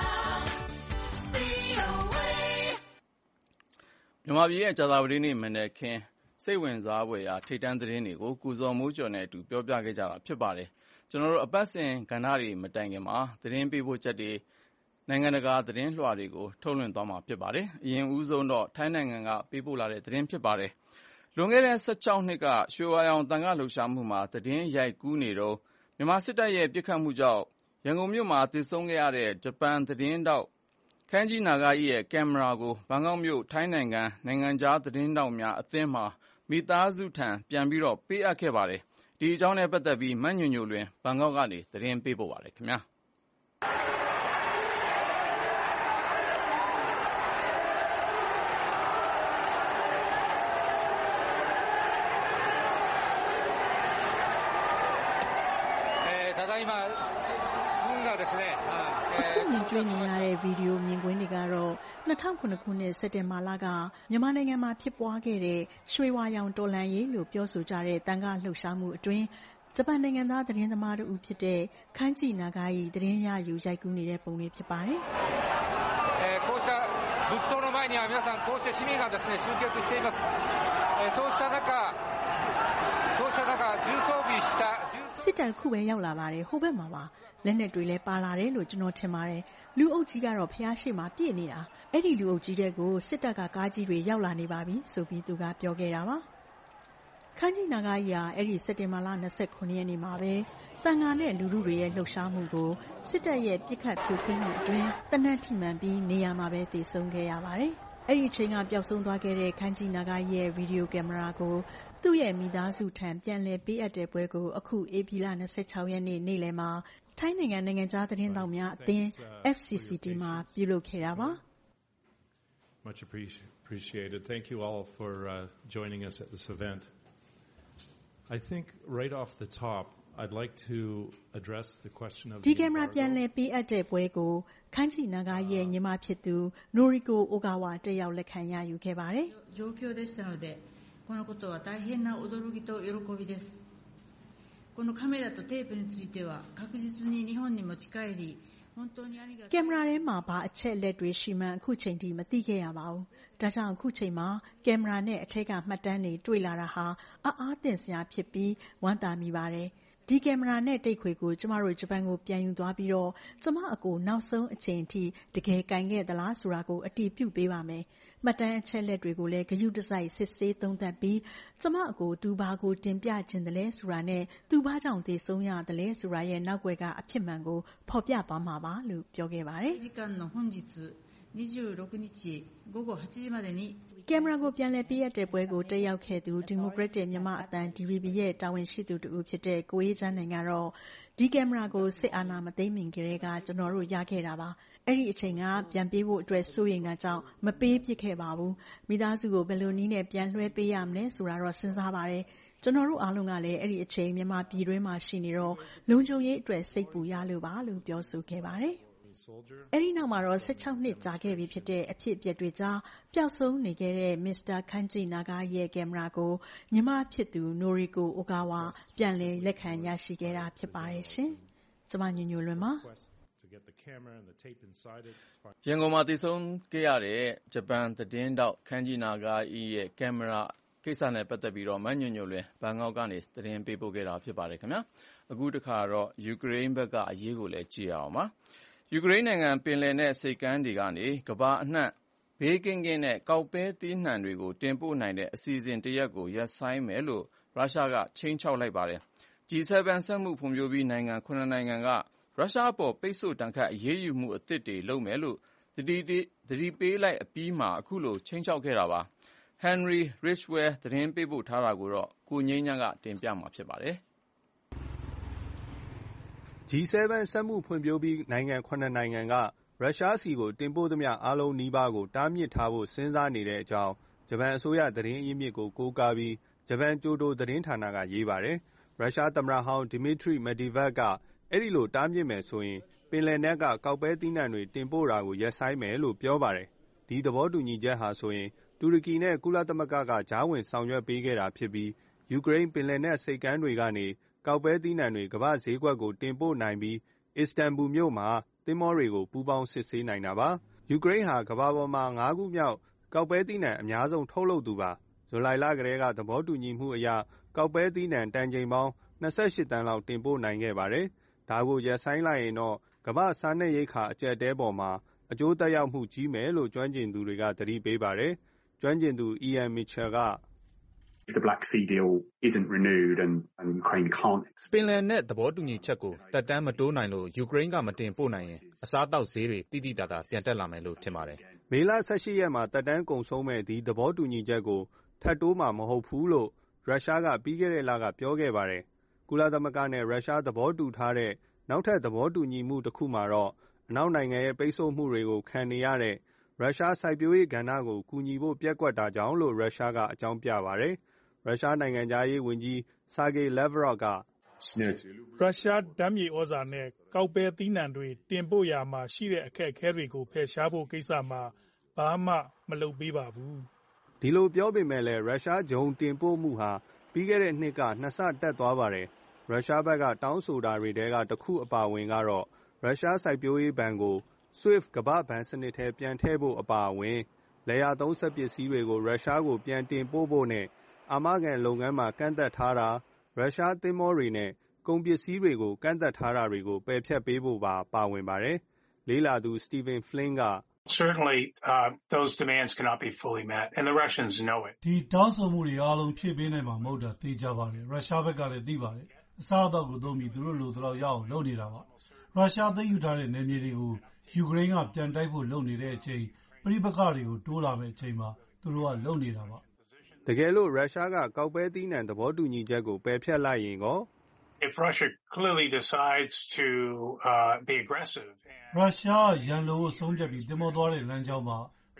မြန်မာပြည်ရဲ့ကြာသပတေးနေ့မနက်ခင်းစိတ်ဝင်စားဖွယ်ရာထိပ်တန်းသတင်းတွေကိုကိုဇော်မိုးကျော်နဲ့အတူပြောပြခဲ့ကြတာဖြစ်ပါတယ်။ကျွန်တော်တို့အပတ်စဉ်ကဏ္ဍတွေမတိုင်ခင်မှာသတင်းပေးပို့ချက်တွေနိုင်ငံတကာသတင်းလွှာတွေကိုထုတ်လွှင့်သွားမှာဖြစ်ပါတယ်။အရင်ဦးဆုံးတော့ထိုင်းနိုင်ငံကပေးပို့လာတဲ့သတင်းဖြစ်ပါတယ်။လွန်ခဲ့တဲ့၁၆နှစ်ကရွှေဝါရောင်သံဃာလှုပ်ရှားမှုမှာသတင်းရိုက်ကူးနေတော့မြန်မာစစ်တပ်ရဲ့ပြစ်ခတ်မှုကြောင့်ရန်ကုန်မြို့မှာသေဆုံးခဲ့ရတဲ့ဂျပန်သတင်းတောက်ခန်းကြီးနာဂာကြီးရဲ့ကင်မရာကိုဘန်ကောက်မြို့ထိုင်းနိုင်ငံနိုင်ငံခြားသတင်းတောက်များအသင်းမှာမိသားစုထံပြန်ပြီးတော့ပေးအပ်ခဲ့ပါတယ်။ဒီအကြောင်းနဲ့ပတ်သက်ပြီးမညွန့်ညိုလွင်ဘန်ကောက်ကနေသတင်းပေးပို့ပါတယ်ခင်ဗျာ။အခုမြင်တွေ့နေရတဲ့ဗီဒီယိုမြင်ကွင်းတွေကတော့၂၀၀၇ခုနှစ်စက်တင်ဘာလကမြန်မာနိုင်ငံမှာဖြစ်ပွားခဲ့တဲ့ရွှေဝါရောင်တော်လှန်ရေးလို့ပြောဆိုကြတဲ့သံဃာလှုပ်ရှားမှုအတွင်းဂျပန်နိုင်ငံသားသတင်းသမားတဦးဖြစ်တဲ့ခန်းကြီးနာဂာကြီးသတင်းရယူရိုက်ကူးနေတဲ့ပုံတွေဖြစ်ပါတယ်။こうした仏塔の前には皆さんこうして市民がですね集結しています。そうした中そうした中重装備したစစ်တပ်ခုပဲရောက်လာပါတယ်ဟိုဘက်မှာပါလက်နဲ့တွေလဲပါလာတယ်လို့ကျွန်တော်ထင်ပါတယ်လူအုပ်ကြီးကတော့ဖျားရှိမှပြည့်နေတာအဲ့ဒီလူအုပ်ကြီးတဲ့ကိုစစ်တပ်ကကားကြီးတွေရောက်လာနေပါပြီဆိုပြီးသူကပြောခဲ့တာပါခန်းကြီးနာဂာကြီးဟာအဲ့ဒီစက်တင်ဘာလ၂၉ရက်နေ့မှာပဲတန်ဃာနဲ့လူလူတွေရဲ့လှုပ်ရှားမှုကိုစစ်တပ်ရဲ့ပြစ်ခတ်ဖြိုခွင်းမှုအတွင်းတနက်ထိမှန်ပြီးနေရာမှာပဲတည်ဆုံခဲ့ရပါတယ်အဲ့ဒီအချိန်ကပျောက်ဆုံးသွားခဲ့တဲ့ခန်းကြီးနာဂာကြီးရဲ့ဗီဒီယိုကင်မရာကိုသူ့ရဲ့မိသားစုထံပြန်လည်ပေးအပ်တဲ့ပွဲကိုအခုဧပြီလ၂၆ရက်နေ့နေ့လယ်မှာထိုင်းနိုင်ငံနိုင်ငံခြားသတင်းတောက်များအသင်း F C C T မှာပြုလုပ်ခဲ့တာပါ Much appreciated. Thank you all for uh, joining us at this event. I think right off the top, I'd like to address the question of the embargo. ဒီကင်မရာပြန်လည်ပေးအပ်တဲ့ပွဲကိုခန်းချီနာဂရဲ့ညီမဖြစ်သူ Noriko Ogawa တက်ရောက်လက်ခံရယူခဲ့ပါတယ်။状況でしたので、このことは大変な驚きと喜びです。このカメラとテープについては確実に日本に持ち帰り、本当にありがとう。ကင်မရာထဲမှာဘာအချက်လက်တွေရှိမှန်းအခုချိန်ထိမသိခဲ့ရပါဘူး။ဒါကြောင့်အခုချိန်မှာကင်မရာနဲ့အထက်ကမှတ်တမ်းတွေတွေ့လာတာဟာအားအားသင့်စရာဖြစ်ပြီးဝမ်းသာမိပါတယ်။ဒီကင်မရာနဲ့တိတ်ခွေကိုကျမတို့ဂျပန်ကိုပြန်ယူသွားပြီးတော့ကျမအကိုနောက်ဆုံးအချိန်ထိတကယ်ကင်ခဲ့သလားဆိုတာကိုအတည်ပြုပေးပါမယ်။မှတ်တမ်းအချက်လက်တွေကိုလည်းဂရုတစိုက်စစ်ဆေးသုံးသပ်ပြီးကျမအကိုသူဘာကိုတင်ပြခြင်းတလဲဆိုတာနဲ့သူဘာကြောင့်သေဆုံးရတယ်လဲဆိုတာရဲ့နောက်ွယ်ကအဖြစ်မှန်ကိုဖော်ပြသွားမှာပါလို့ပြောခဲ့ပါတယ်။時間の本日にじゅうろくにち午後はちじまでにကင်မရာကိုပြန်လည်ပေးအပ်တဲ့ပွဲကိုတက်ရောက်ခဲ့သူဒီမိုကရက်တစ်မြန်မာအသံ ဒီ ဗီ ဘီ ရဲ့တာဝန်ရှိသူတူဖြစ်တဲ့ကိုအေးချမ်းနိုင်ကတော့ဒီကင်မရာကိုစစ်အာဏာမသိမ်းမီကလေးကကျွန်တော်တို့ရခဲ့တာပါအဲ့ဒီအချိန်ကပြန်ပေးဖို့အတွက်စိုးရိမ်တာကြောင့်မပေးဖြစ်ခဲ့ပါဘူးမိသားစုကိုဘယ်လိုနည်းနဲ့ပြန်လွှဲပေးရမလဲဆိုတာတော့စဉ်းစားပါတယ်ကျွန်တော်တို့အားလုံးကလည်းအဲ့ဒီအချိန်မြန်မာပြည်တွင်းမှာရှိနေတော့လုံခြုံရေးအတွက်စိတ်ပူရလို့ပါလို့ပြောဆိုခဲ့ပါတယ်အဲ့ဒီနောက်မှာတော့สิบหกနှစ်ကြာခဲ့ပြီဖြစ်တဲ့အဖြစ်အပျက်တွေကြားပျောက်ဆုံးနေခဲ့တဲ့ Mister Kanji Naga ရဲ့ကင်မရာကိုညီမဖြစ်သူ Noriko Ogawa ပြန်လည်လက်ခံရရှိခဲ့တာဖြစ်ပါတယ်ရှင်။ကျွန်မညညလွင်ပါရန်ကုန်မှာတည်ဆုံခဲ့ရတဲ့ဂျပန်သတင်းတောက် Kanji Naga ရဲ့ကင်မရာကိစ္စနဲ့ပတ်သက်ပြီးတော့မညညလွင်ဘန်ကောက်ကနေသတင်းပေးပို့ခဲ့တာဖြစ်ပါတယ်ခင်ဗျာ။အခုတစ်ခါတော့ယူကရိန်းဘက်ကအရေးကိုလည်းကြည့်အောင်ပါ။ယူကရိန်းနိုင်ငံပင်လယ်နက်ဆိပ်ကမ်းတွေကနေကမ္ဘာအနှံ့ဘေးကင်းကင်းနဲ့ကောက်ပဲသီးနှံတွေကိုတင်ပို့နိုင်တဲ့အစီအစဉ်တရက်ကိုရပ်ဆိုင်းမယ်လို့ရုရှားကခြိမ်းခြောက်လိုက်ပါတယ်။ ဂျီ セブン စက်မှုဖွံ့ဖြိုးပြီးနိုင်ငံခုနှစ်နိုင်ငံကရုရှားအပေါ်ပိတ်ဆို့ဒဏ်ခတ်အရေးယူမှုအသစ်တွေလုပ်မယ်လို့သတိပေးလိုက်အပြီးမှာအခုလိုခြိမ်းခြောက်ခဲ့တာပါ။ Henry Ridgwell သတင်းပေးပို့ထားတာကိုတော့ကိုငြိမ်းချမ်းကတင်ပြမှာဖြစ်ပါတယ်။ဂျီ セブン စက်မှုဖွံ့ဖြိုးပြီးနိုင်ငံခုနှစ်နိုင်ငံကရုရှားဆီကိုတင်ပို့သမျှအားလုံးနီးပါးကိုတားမြစ်ထားဖို့စဉ်းစားနေတဲ့အကြောင်းဂျပန်အစိုးရသတင်းအရင်းမြစ်ကိုကိုးကားပြီးဂျပန်ကျိုဒိုသတင်းဌာနကရေးပါတယ်။ရုရှားသမ္မတဟောင်း Dmitry Medvedev ကအဲ့ဒီလိုတားမြစ်မယ်ဆိုရင်ပင်လယ်နက်ကကောက်ပဲသီးနှံတွေတင်ပို့တာကိုရပ်ဆိုင်းမယ်လို့ပြောပါတယ်။ဒီသဘောတူညီချက်ဟာဆိုရင်တူရကီနဲ့ကုလသမဂ္ဂကကြားဝင်ဆောင်ရွက်ပေးခဲ့တာဖြစ်ပြီးယူကရိန်းပင်လယ်နက်ဆိပ်ကမ်းတွေကနေကောက်ပဲသီးနှံတွေကမ္ဘာဈေးကွက်ကိုတင်ပို့နိုင်ပြီးအစ္စတန်ဘူမြို့မှာသင်္ဘောတွေကိုပူးပေါင်းစစ်ဆေးနိုင်တာပါ။ယူကရိန်းဟာကမ္ဘာပေါ်မှာငါးခုမြောက်ကောက်ပဲသီးနှံအများဆုံးထုတ်လုပ်သူပါ။ဇူလိုင်လကတည်းကသဘောတူညီမှုအရကောက်ပဲသီးနှံတန်ချိန်ပေါင်း၂၈တန်းလောက်တင်ပို့နိုင်ခဲ့ပါတယ်။ဒါကိုရပ်ဆိုင်းလိုက်ရင်တော့ကမ္ဘာစားနပ်ရိက္ခာအကျပ်တဲပေါ်မှာအကျိုးသက်ရောက်မှုကြီးမယ်လို့ကျွမ်းကျင်သူတွေကသတိပေးပါတယ်။ကျွမ်းကျင်သူ Ian Mitchell က If the Black Sea deal isn't renewed and, and Ukraine can't ပင်လယ်နက်သဘောတူညီချက်ကိုတက်တမ်းမတိုးနိုင်လို့ယူကရိန်းကမတင်ပို့နိုင်ရင်အစားတောက်ဈေးတွေတိတိတသာပြန်တက်လာမယ်လို့ထင်ပါတယ်။မေလ၁၈ရက်မှာတက်တမ်းကုန်ဆုံးမဲ့ဒီသဘောတူညီချက်ကိုထပ်တိုးမှာမဟုတ်ဘူးလို့ရုရှားကပြီးခဲ့တဲ့လကပြောခဲ့ပါတယ်။ကုလသမဂ္ဂနဲ့ရုရှားသဘောတူထားတဲ့နောက်ထပ်သဘောတူညီမှုတစ်ခုမှာတော့အနောက်နိုင်ငံရဲ့ပိတ်ဆို့မှုတွေကိုခံနေရတဲ့ရုရှားစိုက်ပျိုးရေးကဏ္ဍကိုကူညီဖို့ပြက်ကွက်တာကြောင့်လို့ရုရှားကအကြောင်းပြပါတယ်။ရုရှားနိုင်ငံသားရေးဝန်ကြီး Sergei Lavrov ကရုရှားဓာတ်မြေဩဇာနဲ့ကောက်ပဲသီးနှံတွေတင်ပို့ရာမှာရှိတဲ့အခက်အခဲတွေကိုဖယ်ရှားဖို့ကိစ္စမှာဘာမှမလုပ်ပေးပါဘူး။ဒီလိုပြောပေမဲ့လည်းရုရှားဂျုံတင်ပို့မှုဟာပြီးခဲ့တဲ့နှစ်ကနှစ်ဆတက်သွားပါတယ်။ရုရှားဘက်ကတောင်းဆိုတာတွေတဲကတစ်ခုအပါဝင်ကတော့ရုရှားစိုက်ပျိုးရေးဘဏ်ကို SWIFT ကမ္ဘာ့ဘဏ်စနစ်ထဲပြန်ထည့်ဖို့အပါအဝင်လယ်ယာသုံးစက်ပစ္စည်းတွေကိုရုရှားကိုပြန်တင်ပို့ဖို့နဲ့အာမခံလုပ်ငန်းမှာကန့်သက်ထားတာရုရှားသင်္ဘောတွေနဲ့ကုန်ပစ္စည်းတွေကိုကန့်သက်ထားတာတွေကိုပယ်ဖျက်ပေးဖို့ပါပါဝင်ပါတယ်။လေးလာသူ Stephen Flynn က Certainly uh, those demands cannot be fully met and the Russians know it. ဒီတောင်းဆိုမှုတွေအားလုံးဖြည့်ပေးနိုင်မှာမဟုတ်တာသိကြပါတယ်။ရုရှားဘက်ကလည်းသိပါတယ်။အစားအသောက်ကိုသုံးပြီးသူတို့လိုတော့ရအောင်လုပ်နေတာပါ။ရုရှားသိမ်းယူထားတဲ့နယ်မြေတွေကိုယူကရိန်းကပြန်တိုက်ဖို့လုပ်နေတဲ့အချိန်ပြိပက္ခတွေကိုတိုးလာမဲ့အချိန်မှာသူတို့ကလုပ်နေတာပါတကယ်လို့ရုရှားကကောက်ပဲသီးနှံသဘောတူညီချက်ကိုပယ်ဖျက်လိုက်ရင်ကော If Russia clearly decides to uh, be aggressive ရုရှားရန်လိုအဆုံးဖြတ်ပြီးတင်မောသွားတဲ့လမ်းကြောင်းမှာ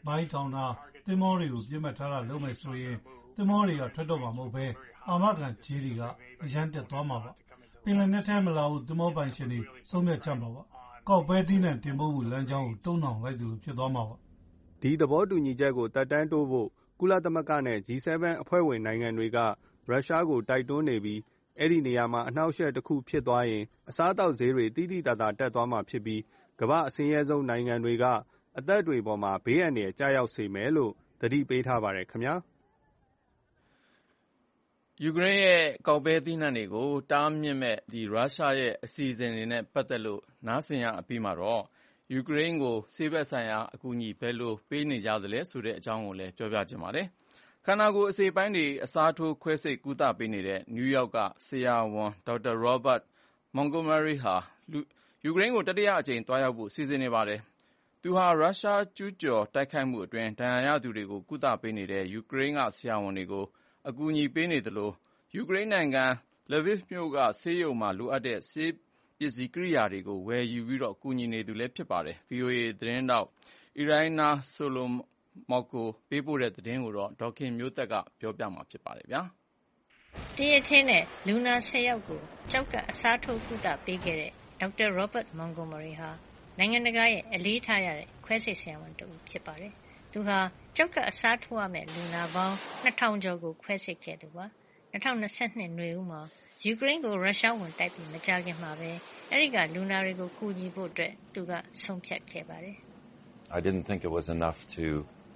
မိုင်းထောင်တာသင်္ဘောတွေကိုပြစ်မှတ်ထားတာလုပ်မယ်ဆိုရင်သင်္ဘောတွေကထွက်တော့မှာမဟုတ်ဘဲအာမခံကြေးတွေကအရန်တက်သွားမှာပါပင်လယ်နက်ထဲမလာဘူးသင်္ဘောပိုင်ရှင်တွေဆုံးဖြတ်ချက်မှာပါကောက်ပဲသီးနှံတင်ပို့မှုလမ်းကြောင်းကိုတုံ့နှောင်လိုက်သူဖြစ်သွားမှာပါဒီသဘောတူညီချက်ကိုတက်တန်းတိုးဖို့ကုလသမဂ္ဂနဲ့ ဂျီ เซเว่น အဖွဲ့ဝင်နိုင်ငံတွေကရုရှားကိုတိုက်တွန်းနေပြီးအဲ့ဒီနေရာမှာအနှောက်အယှက်တစ်ခုဖြစ်သွားရင်အစားအသောက်ဈေးတွေတိတိတသာတက်သွားမှာဖြစ်ပြီးကမ္ဘာအဆင်းရဲဆုံးနိုင်ငံတွေကအသက်တွေပေါ်မှာဘေးအန္တရာယ်ကြာရောက်စေမယ်လို့သတိပေးထားပါတယ်ခင်ဗျာယူကရိန်းရဲ့ကောက်ပဲသီးနှံတွေကိုတားမြစ်မဲ့ဒီရုရှားရဲ့အစီအစဉ်တွေနဲ့ပတ်သက်လို့နားဆင်ရအပြီးမှာတော့ယူကရိန်းကိုဆေးဘက်ဆိုင်ရာအကူအညီဘယ်လိုပေးနေကြသလဲဆိုတဲ့အကြောင်းကိုလည်းပြောပြချင်ပါတယ်ခန္ဓာကိုယ်အစိပ်ပိုင်းတွေအစားထိုးခွဲစိတ်ကုသပေးနေတဲ့နယူးယောက်ကဆရာဝန်ဒေါက်တာရောဘတ်မောင်ဂိုမာရီဟာယူကရိန်းကိုတတိယအကြိမ်သွားရောက်ဖို့စီစဉ်နေပါတယ်သူဟာရုရှားကျူးကျော်တိုက်ခိုက်မှုအတွင်းဒဏ်ရာရသူတွေကိုကုသပေးနေတဲ့ယူကရိန်းကဆရာဝန်တွေကိုအကူအညီပေးနေသလိုယူကရိန်းနိုင်ငံလဗစ်မြို့ကဆေးရုံမှာလိုအပ်တဲ့ဆေးပစ္စည်းကိရိယာတွေကိုဝယ်ယူပြီးတော့ကူညီနေသူလည်းဖြစ်ပါတယ် ဗွီအိုအေ သတင်းတောက်အီရိုင်းနာဆိုလိုမော်ကိုပေးပို့တဲ့သတင်းကိုတော့ဒေါခင်မျိုးသက်ကပြောပြမှာဖြစ်ပါတယ်ဗျာတရက်ချင်းနဲ့လူနာဆယ်ယောက်ကိုကြောက်ကအစားထိုးကုသပေးခဲ့တဲ့ဒေါက်တာရောဘတ်မောင်ဂိုမာရီဟာနိုင်ငံတကာရဲ့အလေးထားရတဲ့ခွဲစိတ်ဆရာဝန်တူဖြစ်ပါတယ်သူဟာကြောက်ကအစားထိုးရမယ့်လူနာပေါင်းနှစ်ထောင်ကျော်ကိုခွဲစိတ်ခဲ့သူပါ၂၀၂၂နွေဦးမှာယူကရိန်းကိုရုရှားဝင်တိုက်ပြီးမကြာခင်မှာပဲအဲဒီကလူနာတွေကိုကူညီဖို့အတွက်သူကဆုံးဖြတ်ခဲ့ပါတယ် I didn't think it was enough to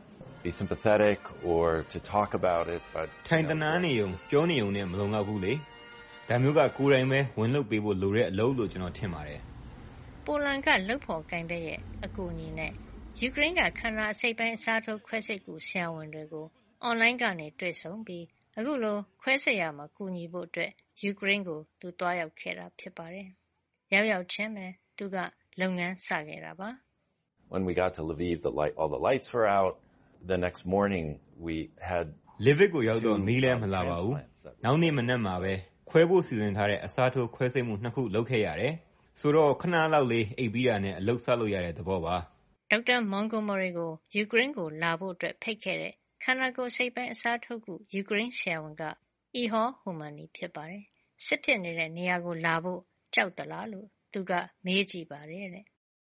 be sympathetic or to talk about it but ထိုင်တနာနေုံပြောနေုံနဲ့မလုံလောက်ဘူးလေဒါမျိုးကကိုယ်တိုင်ပဲဝင်လုပ်ပေးဖို့လိုတဲ့အလုပ်လို့ကျွန်တော်ထင်ပါတယ်ပိုလန်ကလှုပ်ဖော်ကိုင်တဲ့ရဲ့အကူအညီနဲ့ယူကရိန်းကခန္ဓာအစိပ်ပိုင်းအစားထိုးခွဲစိတ်ကူဆရာဝန်တွေကိုအွန်လိုင်းကနေတွေ့ဆုံပြီးအခုလိုခွဲစိတ်ရမှာကူညီဖို့အတွက်ယူကရိန်းကိုသူတွားရောက်ခဲ့တာဖြစ်ပါတယ်ရောက်ရောက်ချင်းပဲသူကလုပ်ငန်းစခဲ့တာပါ When we got to Lviv the light all the lights were out the next morning we had Lviv ကိုရောက်တော့မီးလည်းမလာပါဘူးနောက်နေ့မနက်မှာပဲခွဲဖို့စီစဉ်ထားတဲ့အစားထိုးခွဲစိတ်မှုနှစ်ခုလုပ်ခဲ့ရတယ်ဆိုတော့ခဏလောက်လေးအိပ်ပြီးတာနဲ့အလုပ်ဆက်လုပ်ရတဲ့သဘောပါဒေါက်တာမောင်ဂိုမာရီကိုယူကရိန်းကိုလာဖို့အတွက်ဖိတ်ခဲ့တဲ့ခန္ဓာကိုယ်စိတ်ပိုင်းအစားထိုးကူယူကရိန်းဆရာဝန်ကအီဟောဟူမန်နီဖြစ်ပါတယ်စစ်ဖြစ်နေတဲ့နေရာကိုလာဖို့ကြောက်သလားလို့သူကမေးကြည့်ပါတယ်တဲ့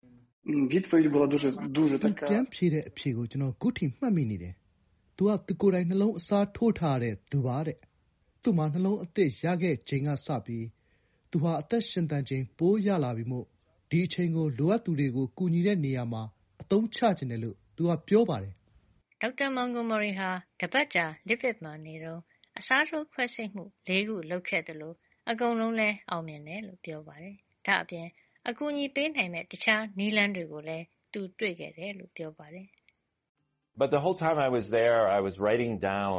ပြန်ဖြေတဲ့အဖြေကိုကျွန်တော်ခုထိမှတ်မိနေတယ်သူကသူကိုယ်တိုင်နှလုံးအစားထိုးထားတဲ့သူပါတဲ့သူ့မှာနှလုံးအသစ်ရခဲ့ချိန်ကစပြီးသူဟာအသက်ရှင်သန်ချိန်ပိုးရလာပြီမို့ဒီအချိန်ကိုလိုအပ်သူတွေကိုကူညီတဲ့နေရာမှာအသုံးချခြင်းတယ်လို့သူကပြောပါတယ်ဒေါက်တာမောင်ဂိုမာရီဟာတပတ်ကြာလစ်ဗစ်မှာနေတော့အစားထိုးခွဲစိတ်မှုလေးခုလုပ်ခဲ့တယ်လို့အကုန်လုံးလဲအောင်မြင်တယ်လို့ပြောပါတယ်ဒါအပြင်အကူအညီပေးနိုင်မဲ့တခြားနည်းလမ်းတွေကိုလည်းသူတွေ့ခဲ့တယ်လို့ပြောပါတယ် But the whole time I was there I was writing down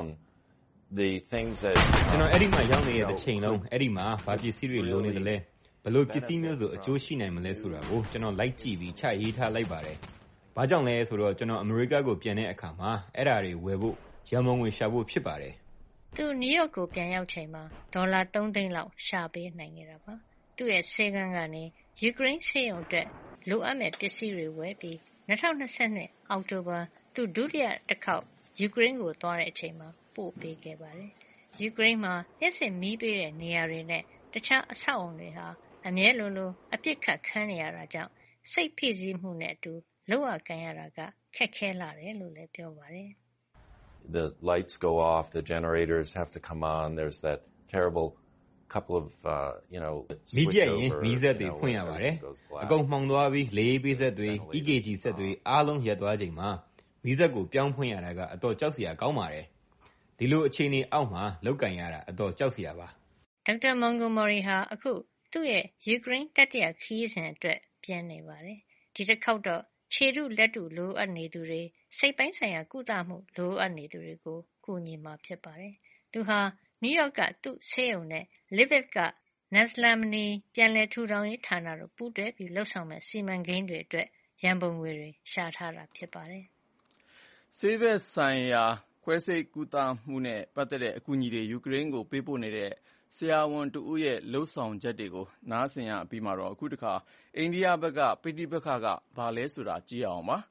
the things that ကျွန်တော်အဲ့ဒီမှာရောက်နေတဲ့အချိန်လုံးအဲ့ဒီမှာဘာပစ္စည်းတွေလိုနေတယ်လဲဘယ်လိုပစ္စည်းမျိုးဆိုအကျိုးရှိနိုင်မလဲဆိုတာကိုကျွန်တော်လိုက်ကြည့်ပြီးချရေးထားလိုက်ပါတယ်ဘာကြောင့်လဲဆိုတော့ကျွန်တော်အမေရိကကိုပြန်တဲ့အခါမှာအဲ့ဒါတွေဝယ်ဖို့ရန်ပုံငွေရှာဖို့ဖြစ်ပါတယ်သူနယူးယောက်ကိုပြန်ရောက်ချိန်မှာဒေါ်လာသုံးသိန်းလောက်ရှာပေးနိုင်ခဲ့တာပါသူ့ရဲ့ဆေးကန်းကနေယူကရိန်းဆေးရုံအတွက်လိုအပ်မဲ့ပစ္စည်းတွေဝယ်ပြီး၂၀၂၂အောက်တိုဘာသူဒုတိယတစ်ခေါက်ယူကရိန်းကိုသွားတဲ့အချိန်မှာပို့ပေးခဲ့ပါတယ်ယူကရိန်းမှာလျှက်စစ်မီးပေးတဲ့နေရာတွေနဲ့တခြားအဆောက်အုံတွေဟာအမြဲလိုလိုအပြစ်ခတ်ခံနေရတာကြောင့်စိတ်ဖိစီးမှုနဲ့အတူလောက်ရကန်ရတာကခက်ခဲလာတယ်လို့လည်းပြောပါတယ် The lights go off the generators have to come on there's that terrible couple of uh you know မီးပြတ်ရင်မီးစက်တွေဖွင့်ရပါတယ်အကုန်မှောင်သွားပြီးလေးပေးစက်တွေ E K G စက်တွေအားလုံးရပ်သွားချိန်မှာမီးစက်ကိုပြောင်းဖွင့်ရတာကအတော်ကြောက်စရာကောင်းပါတယ်ဒီလိုအခြေအနေအောက်မှာလောက်ကန်ရတာအတော်ကြောက်စရာပါဒေါက်တာမောင်ဂိုမာရီဟာအခုသူ့ရဲ့ယူကရိန်းတတိယခရီးစဉ်အတွက်ပြန်နေပါတယ်ဒီတစ်ခေါက်တော့ခြေထုလက်ထုလိုအပ်နေသူတွေစိတ်ပိုင်းဆိုင်ရာကုသမှုလိုအပ်နေသူတွေကိုကူညီမှာဖြစ်ပါတယ်သူဟာနယူးယောက်ကသူ့ဆေးရုံနဲ့ Lviv က Neslamny ပြန်လည်ထူထောင်ရေးဌာနတို့ပူးတွဲပြီးလှုပ်ဆောင်မဲ့စီမံကိန်းတွေအတွက်ရန်ပုံငွေတွေရှာထားတာဖြစ်ပါတယ်ဆေးဘက်ဆိုင်ရာခွဲစိတ်ကုသမှုနဲ့ပတ်သက်တဲ့အကူအညီတွေယူကရိန်းကိုပေးပို့နေတဲ့ဆရာဝန်တဦးရဲ့လှုပ်ဆောင်ချက်တွေကိုနားဆင်ရပြီးမှတော့အခုတခါအိန္ဒိယဘက်ကပိဋိပက္ခကဘာလဲဆိုတာကြည့်အောင်ပါ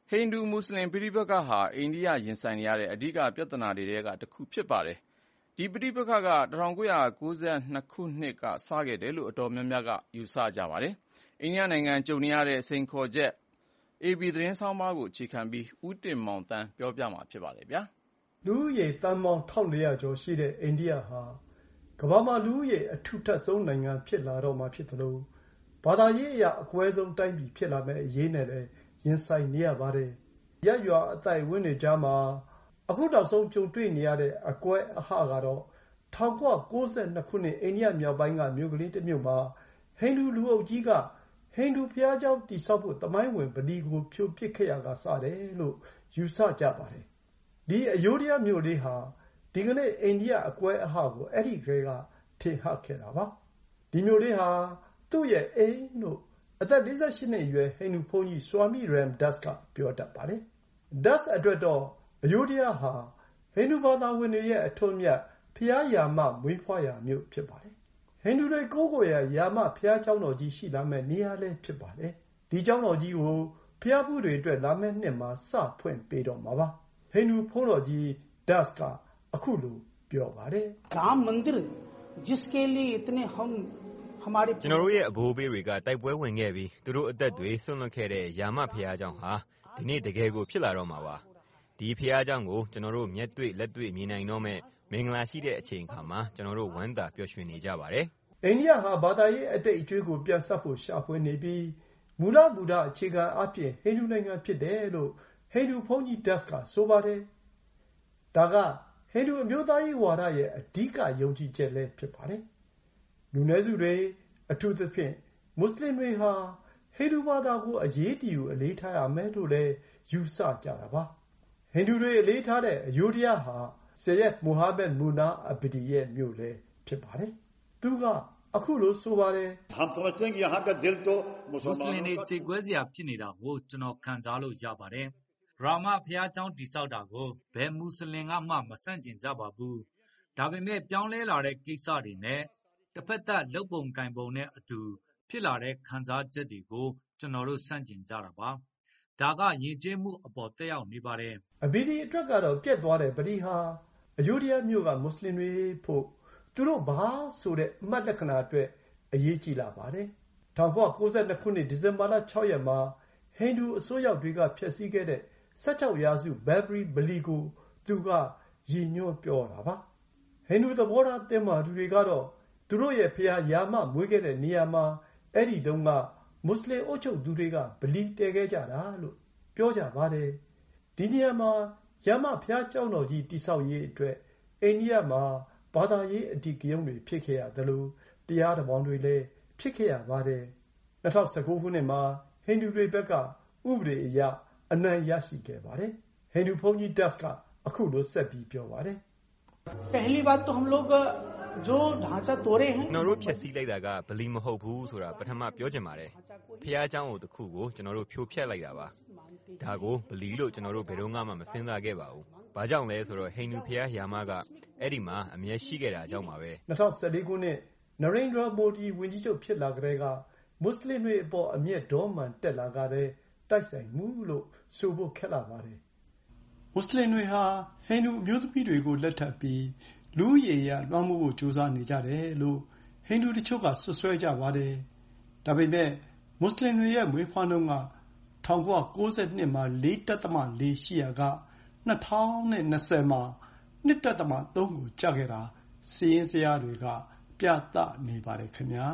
ဟိန္ဒူမွတ်စလင်ပဋိပက္ခဟာအိန္ဒိယရင်ဆိုင်နေရတဲ့အဓိကပြဿနာတွေထဲကတစ်ခုဖြစ်ပါတယ်။ဒီပဋိပက္ခက၁၉၉၂ခုနှစ်ကစခဲ့တယ်လို့အတော်များများကယူဆကြပါတယ်။အိန္ဒိယနိုင်ငံကြုံနေရတဲ့စိန်ခေါ်ချက် အေပီ သတင်းဆောင်းပါးကိုအခြေခံပြီးဦးတင်မောင်သန်းပြောပြမှာဖြစ်ပါတယ်ဗျာ။လူဦးရေသန်းပေါင်း၁၄၀၀ကျော်ရှိတဲ့အိန္ဒိယဟာကမ္ဘာမှာလူဦးရေအထူထပ်ဆုံးနိုင်ငံဖြစ်လာတော့မှာဖြစ်သလိုဘာသာရေးအရအကွဲဆုံးတိုင်းပြည်ဖြစ်လာမယ့်အရေးနဲ့လည်းရင်ဆိုင်နေရပါတယ်။ရပ်ရွာအသိုက်အဝန်းတွေကြားမှာအခုနောက်ဆုံးကြုံတွေ့နေရတဲ့အကွဲအဟကတော့၁၉၉၂ခုနှစ်အိန္ဒိယမြောက်ပိုင်းကမြို့ကလေးတစ်မြို့မှာဟိန္ဒူလူအုပ်ကြီးကဟိန္ဒူဘုရားကျောင်းတည်ဆောက်ဖို့သမိုင်းဝင်ဗလီကိုဖြိုပစ်ခဲ့ရာကစတယ်လို့ယူဆကြပါတယ်။ဒီအယိုးဒယားမြို့လေးဟာဒီကနေ့အိန္ဒိယအကွဲအဟကိုအဲ့ဒီကလေးကထင်ဟပ်ခဲ့တာပါ။ဒီမြို့လေးဟာသူ့ရဲ့အိမ်လို့အသက်၄၈နှစ်အရွယ်ဟိန္ဒူဘုန်းကြီးဆွာမိရမ်ဒတ်ကပြောတတ်ပါတယ်။ဒတ်အတွက်တော့အယိုးဒယားဟာဟိန္ဒူဘာသာဝင်တွေရဲ့အထွတ်အမြတ်ဘုရားယာမမွေးဖွားရာမြို့ဖြစ်ပါတယ်။ဟိန္ဒူတွေကိုးကွယ်ရာယာမဘုရားကျောင်းတော်ကြီးရှိလာမယ့်နေရာလည်းဖြစ်ပါတယ်။ဒီကျောင်းတော်ကြီးကိုဘုရားဖူးတွေအတွက်လာမယ့်နှစ်မှာစဖွင့်ပေးတော့မှာပါ။ဟိန္ဒူဘုန်းတော်ကြီးဒတ်ကအခုလိုပြောပါတယ်။ राम मंदिर जिसके लिए इतने हम हमारे ကျွန်တော်တို့ရဲ့အဘိုးဘေးတွေကတိုက်ပွဲဝင်ခဲ့ပြီးသူတို့အသက်တွေဆွန့်လွတ်ခဲ့တဲ့ယာမဘုရားကျောင်းဟာဒီနေ့တကယ်ကိုဖြစ်လာတော့မှာပါ။ဒီဘုရားကျောင်းကိုကျွန်တော်တို့မျက်တွေ့လက်တွေ့မြင်နိုင်တော့မဲ့မင်္ဂလာရှိတဲ့အချိန်အခါမှာကျွန်တော်တို့ဝမ်းသာပျော်ရွှင်နေကြပါတယ်။အိန္ဒိယဟာဘာသာရေးအတိတ်အကျွေးကိုပြန်ဆက်ဖို့ရှာဖွေနေပြီးမူလဗုဒ္ဓအခြေခံအဖြစ်ဟိန္ဒူနိုင်ငံဖြစ်တယ်လို့ဟိန္ဒူဘုန်းကြီးဒတ်ကဆိုပါတယ်။ဒါကဟိန္ဒူအမျိုးသားရေးဝါဒရဲ့အဓိကယုံကြည်ချက်လည်းဖြစ်ပါတယ်။လူနည်းစုတွေအထူးသဖြင့်မွတ်စလင်တွေဟာဟိန္ဒူဘာသာကိုအရေးတယူအလေးထားရမယ်လို့လည်းယူဆကြတာပါ။ဟိန္ဒူတွေအလေးထားတဲ့အယိုးဒယားဟာဆယက်မိုဟာမက်မူနာအဘဒီရဲ့မြို့လည်းဖြစ်ပါတယ်။သူကအခုလိုဆိုပါတယ်။မွတ်စလင်တွေကြေကွဲစရာဖြစ်နေတာကိုကျွန်တော်ခံစားလို့ရပါတယ်။ရာမဘုရားကျောင်းတည်ဆောက်တာကိုဘယ်မွတ်စလင်ကမှမဆန့်ကျင်ကြပါဘူး။ဒါပေမဲ့ပြောင်းလဲလာတဲ့ကိစ္စတွေနဲ့တစ်ဖက်သက်လုပ်ပုံကိုင်ပုံနဲ့အတူဖြစ်လာတဲ့ခံစားချက်တွေကိုကျွန်တော်တို့ဆန့်ကျင်ကြတာပါ။ဒါကယဉ်ကျေးမှုအပေါ်သက်ရောက်နေပါတယ်။အဘီဒီအတွက်ကတော့ပြက်သွားတဲ့ဗလီဟာအယိုးဒယားမြို့ကမွတ်စလင်တွေဖို့သူတို့ဘာဆိုတဲ့အမှတ်လက္ခဏာအတွက်အရေးကြီးလာပါတယ်။၁၉၉၂ခုနှစ်ဒီဇင်ဘာလ၆ရက်မှာဟိန္ဒူအစိုးရတွေကဖျက်ဆီးခဲ့တဲ့၁၆ရာစုဘယ်ဘရီဗလီကိုသူကရည်ညွှန်းပြောတာပါ။ဟိန္ဒူသဘောထားတင်းမာသူတွေကတော့သူတို့ရဲ့ဘုရားယာမမွေးခဲ့တဲ့နေရာမှာအဲ့ဒီတုန်းကမွတ်စလင်အုပ်ချုပ်သူတွေကဗလီတည်ခဲ့ကြတာလို့ပြောကြပါတယ်။ဒီနေရာမှာယာမဘုရားကျောင်းတော်ကြီးတည်ဆောက်ရေးအတွက်အိန္ဒိယမှာဘာသာရေးအဓိကရုဏ်းတွေဖြစ်ခဲ့ရသလိုတရားတော်ပေါင်းတွေလည်းဖြစ်ခဲ့ရပါတယ်။၂၀၁၉ခုနှစ်မှာဟိန္ဒူတွေဘက်ကဥပဒေအရအနိုင်ရရှိခဲ့ပါတယ်။ဟိန္ဒူဘုန်းကြီးဒတ်ကအခုလိုဆက်ပြီးပြောပါတယ်။ पहली बात तो हम लोग जो ढांचा तोड़े हैं ကျွန်တော်တို့ဖျက်ဆီးလိုက်တာကဗလီမဟုတ်ဘူးဆိုတာပထမပြောချင်ပါတယ်။ဘုရားကျောင်းကိုတစ်ခုကိုကျွန်တော်တို့ဖြိုဖျက်လိုက်တာပါ။ဒါကိုဗလီလို့ကျွန်တော်တို့ဘယ်တော့မှမစဉ်းစားခဲ့ပါဘူး။ဘာကြောင့်လဲဆိုတော့ဟိန္ဒူဘုရားယာမကအဲ့ဒီမှာအမြဲရှိခဲ့တာကြောင့်ပါပဲ။၂၀၁၄ခုနှစ်နရိန္ဒြာမိုဒီဝန်ကြီးချုပ်ဖြစ်လာကြတဲ့ကမွတ်စလင်တွေအပေါ်အမျက်ဒေါမှန်တက်လာကြတဲ့တိုက်ဆိုင်မှုလို့ဆိုဖို့ခက်လာပါတယ်။မွတ်စလင်တွေဟာဟိန္ဒူအမျိုးသမီးတွေကိုလက်ထပ်ပြီးလူဦးရေအရလွှမ်းမိုးဖို့ကြိုးစားနေကြတယ်လို့ဟိန္ဒူတချို့ကစွပ်စွဲကြပါတယ်။ဒါပေမဲ့မွတ်စလင်တွေရဲ့မွေးဖွားနှုန်းက၁၉၉၂မှာ ၄ဒသမ၄ ရှိရာက၂၀၂၀မှာ၂ဒသမ၃ကိုကျခဲ့တာစာရင်းဇယားတွေကပြသနေပါတယ်ခင်ဗျာ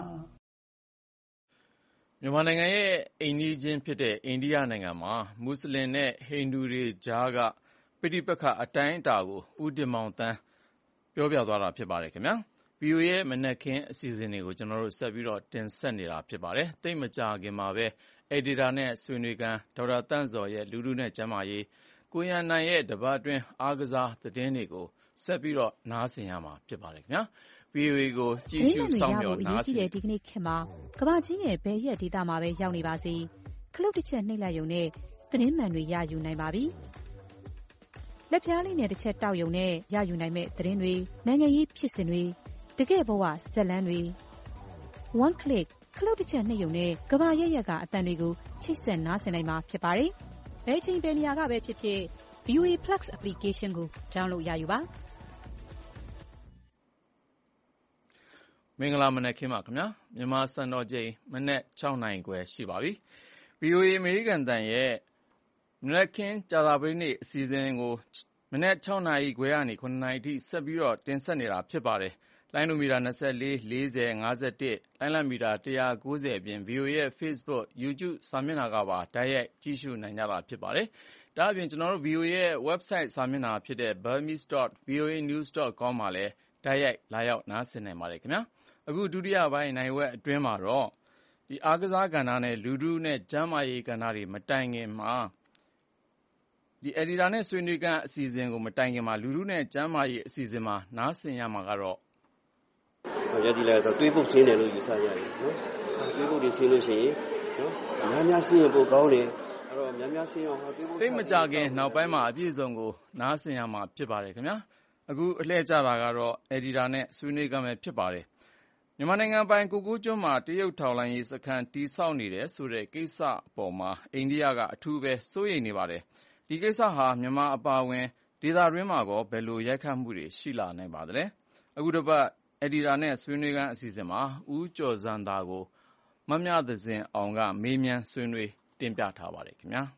။မြန်မာနိုင်ငံရဲ့အိမ်နီးချင်းဖြစ်တဲ့အိန္ဒိယနိုင်ငံမှာမွတ်စလင်နဲ့ဟိန္ဒူတွေကြားကပဋိပက္ခအတိုင်းအတာကိုဦးတင်မောင်သန်းပြောပြသွားတာဖြစ်ပါတယ်ခင်ဗျာ။ ဗွီအိုအေရဲ့မနက်ခင်းအစီအစဉ်တွေကိုကျွန်တော်တို့ဆက်ပြီးတော့တင်ဆက်နေတာဖြစ်ပါတယ်။သိပ်မကြာခင်မှာပဲအက်ဒီတာနဲ့ဆွေးနွေးခန်းဒေါက်တာတန့်ဇော်ရဲ့လူထုနဲ့ကျန်းမာရေးကိုရန်နိုင်ရဲ့တပတ်အတွင်းအားကစားသတင်းတွေကိုဆက်ပြီးတော့နားဆင်ရမှာဖြစ်ပါတယ်ခင်ဗျာ။ ဗွီအိုအေကိုကြည့်ရှုစောင့်မျှော်နားဆင်တဲ့ဒီကနေ့ခေတ်မှာကမ္ဘာကြီးရဲ့ဘယ်ရက်ဒေသမှာပဲရောက်နေပါစေခလုတ်တစ်ချက်နှိပ်လိုက်ရုံနဲ့သတင်းမှန်တွေရယူနိုင်ပါပြီ။လက်ပြားလေးနဲ့တစ်ချက်တောက်ရုံနဲ့ရယူနိုင်မဲ့သတင်းတွေနိုင်ငံရေးဖြစ်စဉ်တွေတကယ့်ဘဝဇက်လန်းတွေ one click ခလုတ်တစ်ချက်နှိပ်ရုံနဲ့ကမ္ဘာရက်ရက်ကအတန်တွေကိုချိတ်ဆက်နားဆင်နိုင်မှာဖြစ်ပါတယ်။ဘယ်ချိန်ဘယ်နေရာကပဲဖြစ်ဖြစ် ဗွီအိုအေ Plus application ကို download ရယူပါမင်္ဂလာမနက်ခင်းပါခင်ဗျာမြန်မာစံတော်ချိန်မနက်၆နာရီခွဲရှိပါပြီ ဗွီအိုအေ အမေရိကန်တန်ရဲ့မနက်ခင်းကြာသပတေးနေ့အစီအစဉ်ကိုမနက်၆နာရီခွဲကနေ၇နာရီထိဆက်ပြီးတော့တင်ဆက်နေတာဖြစ်ပါတယ်လိုင်းဒိုမီတာ၂၄ ၄၀ ၅၁လိုင်းလံမီတာ၁၉၀အပြင် ဗီအိုအေရဲ့ Facebook YouTube စာမျက်နှာကပါတိုက်ရိုက်ကြည့်ရှုနိုင်ကြတာဖြစ်ပါတယ်ဒါအပြင်ကျွန်တော်တို့ ဗီအိုအေရဲ့ website စာမျက်နှာဖြစ်တဲ့ burmese dot v o a news dot com မှာလည်းတိုက်ရိုက်လာရောက်နားဆင်နိုင်ပါတယ်ခင်ဗျာအခုဒုတိယပိုင်းနိုင်ဝက်အတွင်းမှာတော့ဒီအားကစားကဏ္ဍနဲ့လူထုနဲ့ကျန်းမာရေးကဏ္ဍတွေမတိုင်ခင်မှာဒီအက်ဒီတာနဲ့ဆွေးနွေးခန်းအစီအစဉ်ကိုမတိုင်ခင်မှာလူထုနဲ့ကျန်းမာရေးအစီအစဉ်မှာနားဆင်ရမှာကတော့ရည်တည်လာဆိုတွေးပုတ်ဆင်းတယ်လို့ယူဆကြတယ်နော်တွေးပုတ်တွေဆင်းလို့ရှိရင်နော်များများဆင်းရင်ပိုကောင်းတယ်အဲ့တော့များများဆင်းအောင်ဟာတွေးပုတ်သိမကြခင်နောက်ပိုင်းမှာအပြည့်စုံကိုနားဆင်ရမှာဖြစ်ပါတယ်ခင်ဗျာအခုအလှည့်ကျတာကတော့အက်ဒီတာနဲ့ဆွေးနွေးခန်းပဲဖြစ်ပါတယ်မြန်မာနိုင်ငံပိုင်ကိုကိုးကျွန်းမှာတရုတ်ထောက်လှမ်းရေးစခန်းတည်ဆောက်နေတယ်ဆိုတဲ့ကိစ္စအပေါ်မှာအိန္ဒိယကအထူးပဲစိုးရိမ်နေပါတယ်ဒီကိစ္စဟာမြန်မာအပါအဝင်ဒေသတွင်းမှာကောဘယ်လိုရိုက်ခတ်မှုတွေရှိလာနိုင်ပါသလဲအခုတစ်ပတ်အက်ဒီတာနဲ့ဆွေးနွေးခန်းအစီအစဉ်မှာဦးကျော်ဇံသာကိုမမြသဇင်အောင်ကမေးမြန်းဆွေးနွေးတင်ပြထားပါတယ်ခင်ဗျာ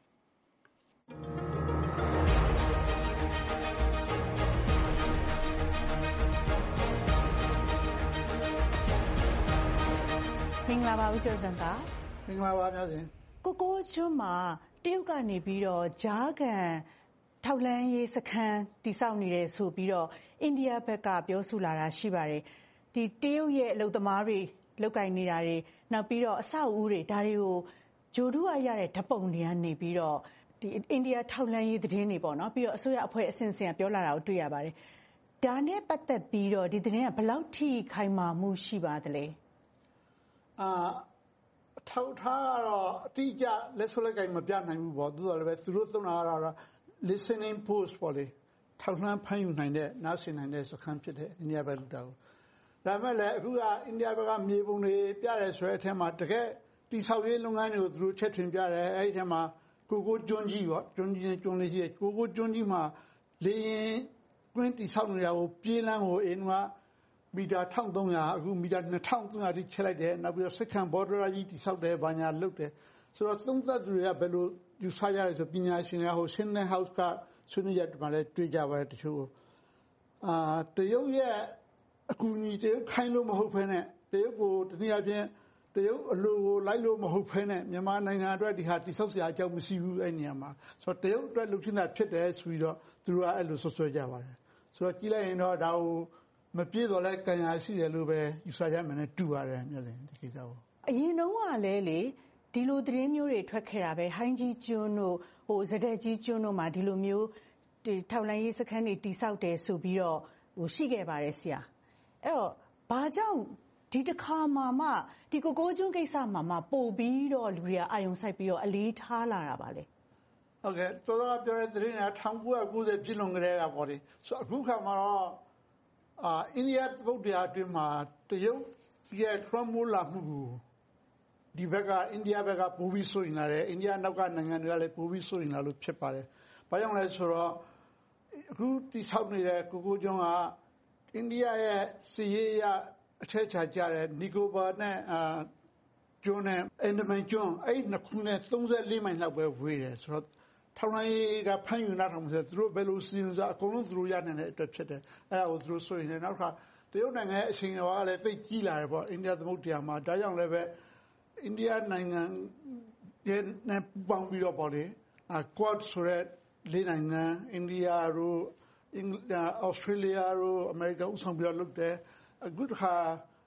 မင်္ဂလာပါဦးကျော်ဇံသာမင်္ဂလာပါများစဉ်ကိုကိုးကျွန်းမှာတရုတ်ကနေပြီးတော့ဂျားကန်ထောက်လှမ်းရေးစခန်းတည်ဆောက်နေတယ်ဆိုပြီးတော့အိန္ဒိယဘက်ကပြောဆိုလာတာရှိပါတယ်ဒီတရုတ်ရဲ့အလုပ်သမားတွေလောက်ကင်နေတာတွေနောက်ပြီးတော့အဆောက်အဦတွေဒါတွေကိုဂျိုဒူအရတဲ့ဓာတ်ပုံတွေကနေပြီးတော့ဒီအိန္ဒိယထောက်လှမ်းရေးသတင်းတွေပေါ့နော်ပြီးတော့အစိုးရအဖွဲ့အဆင့်ဆင့်ကပြောလာတာကိုတွေ့ရပါတယ်ဒါနဲ့ပတ်သက်ပြီးတော့ဒီသတင်းကဘယ်လောက်ထိခိုင်မာမှုရှိပါသလဲအာထောက်ထားကတော့အတိအကျလက်ဆွဲလက်ကင်မပြနိုင်ဘူးပေါ့သူတို့လည်းပဲသူတို့သုံးတာကတော့ listening post ပေါ့လေထောက်လှမ်းဖမ်းယူနိုင်တဲ့နားဆင်နိုင်တဲ့စခန်းဖြစ်တဲ့အိန္ဒိယဘက်လူတာကိုဒါမဲ့လည်းအခုကအိန္ဒိယဘက်ကမြေပုံတွေပြတယ်ဆိုတဲ့အထက်မှာတကယ်တိဆောက်ရေးလုပ်ငန်းတွေကိုသူတို့ချက်ထွင်ပြတယ်အဲ့ဒီအထက်မှာကိုကိုကျွန်းကြီးပေါ့ကျွန်းကြီးနဲ့ကျွန်းလေးရှိတယ်ကိုကိုကျွန်းကြီးမှာလေရင်ကွင်းတိဆောက်နေတာကိုပြေးလန်းကိုအင်းကမီတာ၁၃၀၀အခုမီတာ၂၃၀၀တိချက်လိုက်တယ်နောက်ပြီးတော့စက္ကန့်ဘော်ဒရာကြီးတိဆောက်တယ်ဘာညာလုပ်တယ်ဆိုတော့သုံးသက်သူတွေကဘယ်လိုယူဆကြလဲဆိုပညာရှင်တွေကဟို Sydney House ကဆွေးနွေးကြတယ်မှာလည်းတွေ့ကြပါတယ်တချို့အာတရုတ်ရဲ့အကူအညီတရုတ်ခိုင်းလို့မဟုတ်ဘဲနဲ့တရုတ်ကိုတနည်းအားဖြင့်တရုတ်အလိုကိုလိုက်လို့မဟုတ်ဘဲနဲ့မြန်မာနိုင်ငံအတွက်ဒီဟာတိဆောက်စရာအကြောင်းမရှိဘူးအဲ့နေရာမှာဆိုတော့တရုတ်အတွက်လုပ်ချင်တာဖြစ်တယ်ဆိုပြီးတော့သူတို့ကအဲ့လိုဆွဆွဲကြပါတယ်ဆိုတော့ကြည့်လိုက်ရင်တော့ဒါကိုမပြည့်တော့လဲကံရရှိတယ်လို့ပဲယူဆရမယ်နဲ့တူပါတယ်မြတ်စဉ်ဒီကိစ္စကိုအရင်တုန်းကလည်းလေဒီလိုသတင်းမျိုးတွေထွက်ခဲ့တာပဲဟိုင်းကြီးကျွန်းတို့ဟိုဇဒက်ကြီးကျွန်းတို့မှာဒီလိုမျိုးဒီထောက်လှမ်းရေးစခန်းတွေတိဆောက်တယ်ဆိုပြီးတော့ဟိုရှိခဲ့ပါတယ်ဆရာအဲ့တော့ဘာကြောင့်ဒီတစ်ခါမှမှဒီကိုကိုးကျွန်းကိစ္စမှာမှပို့ပြီးတော့လူတွေကအာယုံစိုက်ပြီးတော့အလေးထားလာတာပါလေဟုတ်ကဲ့တော်တော်ပြောတဲ့သတင်းက၁၉၉၀ပြည့်လွန်ကြတဲ့ကပေါ့လေဆိုအခုခါမှာတော့အာအိန္ဒိယပုတ်တရားအတွင်းမှာတရုတ်ရဲ့ခရမိုးလာမှုကိုဒီဘက်ကအိန္ဒိယဘက်ကပို့ပြီးဆိုရင်လည်းအိန္ဒိယနောက်ကနိုင်ငံတွေကလည်းပို့ပြီးဆိုရင်လည်းလို့ဖြစ်ပါတယ်။ဘာကြောင့်လဲဆိုတော့အခုတိဆောက်နေတဲ့ကိုကိုကျွန်းကအိန္ဒိယရဲ့စီးရေးရအထက်ချာကြတဲ့နီကိုဘာနဲ့အာကျွန်းနဲ့အန်ဒမန်ကျွန်းအဲ့နှစ်ခုနဲ့၃၄မိုင်လောက်ပဲဝေးတယ်ဆိုတော့ထောင်လိုက်ကဖမ်းယူလာတော့ဆိုသူတို့ဘယ်လိုစီစဉ်စားအကုန်လုံးသူတို့ရနိုင်တဲ့အတွက်ဖြစ်တယ်အဲ့ဒါကိုသူတို့ဆိုရင်နောက်ခါတရုတ်နိုင်ငံရဲ့အချိန်ကလည်းသိကြီးလာတယ်ပေါ့အိန္ဒိယသမုဒ္ဒရာမှာဒါကြောင့်လည်းပဲအိန္ဒိယနိုင်ငံရဲ့နဲ့ပေါင်းပြီးတော့ပေါ့လေအကွတ်ဆိုရက်လေးနိုင်ငံအိန္ဒိယတို့အင်္ဂလန်ဩစတြေးလျတို့အမေရိကန်ဥဆောင်ပြီးတော့လုပ်တယ်အခုတစ်ခါ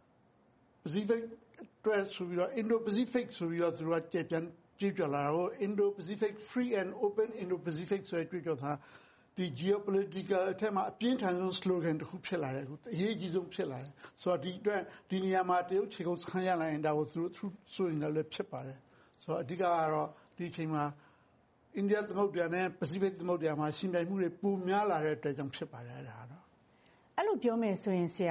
Pacific အတွက်ဆိုပြီးတော့ Indo-Pacific ဆိုပြီးတော့သူတို့ကပြန်ကြည့်ကြလာတော့ Indo-Pacific Free and Open Indo-Pacific ဆိုတဲ့တွေ့ကြတာဒီ geopolitical အထက်မှာအပြင်းထန်ဆုံး slogan တစ်ခုဖြစ်လာတယ်အခုအရေးကြီးဆုံးဖြစ်လာတယ်ဆိုတော့ဒီအတွက်ဒီနေရာမှာတရုတ်ခြေကုပ်စခန်းရလာရင်ဒါကိုသူတို့ဆိုရင်လည်းဖြစ်ပါတယ်ဆိုတော့အဓိကကတော့ဒီအချိန်မှာအိန္ဒိယသမုဒ္ဒရာနဲ့ Pacific သမုဒ္ဒရာမှာရှင်ပြိုင်မှုတွေပိုများလာတဲ့အတွက်ကြောင့်ဖြစ်ပါတယ်အဲ့ဒါကတော့အဲ့လိုပြောမယ်ဆိုရင်ဆရာ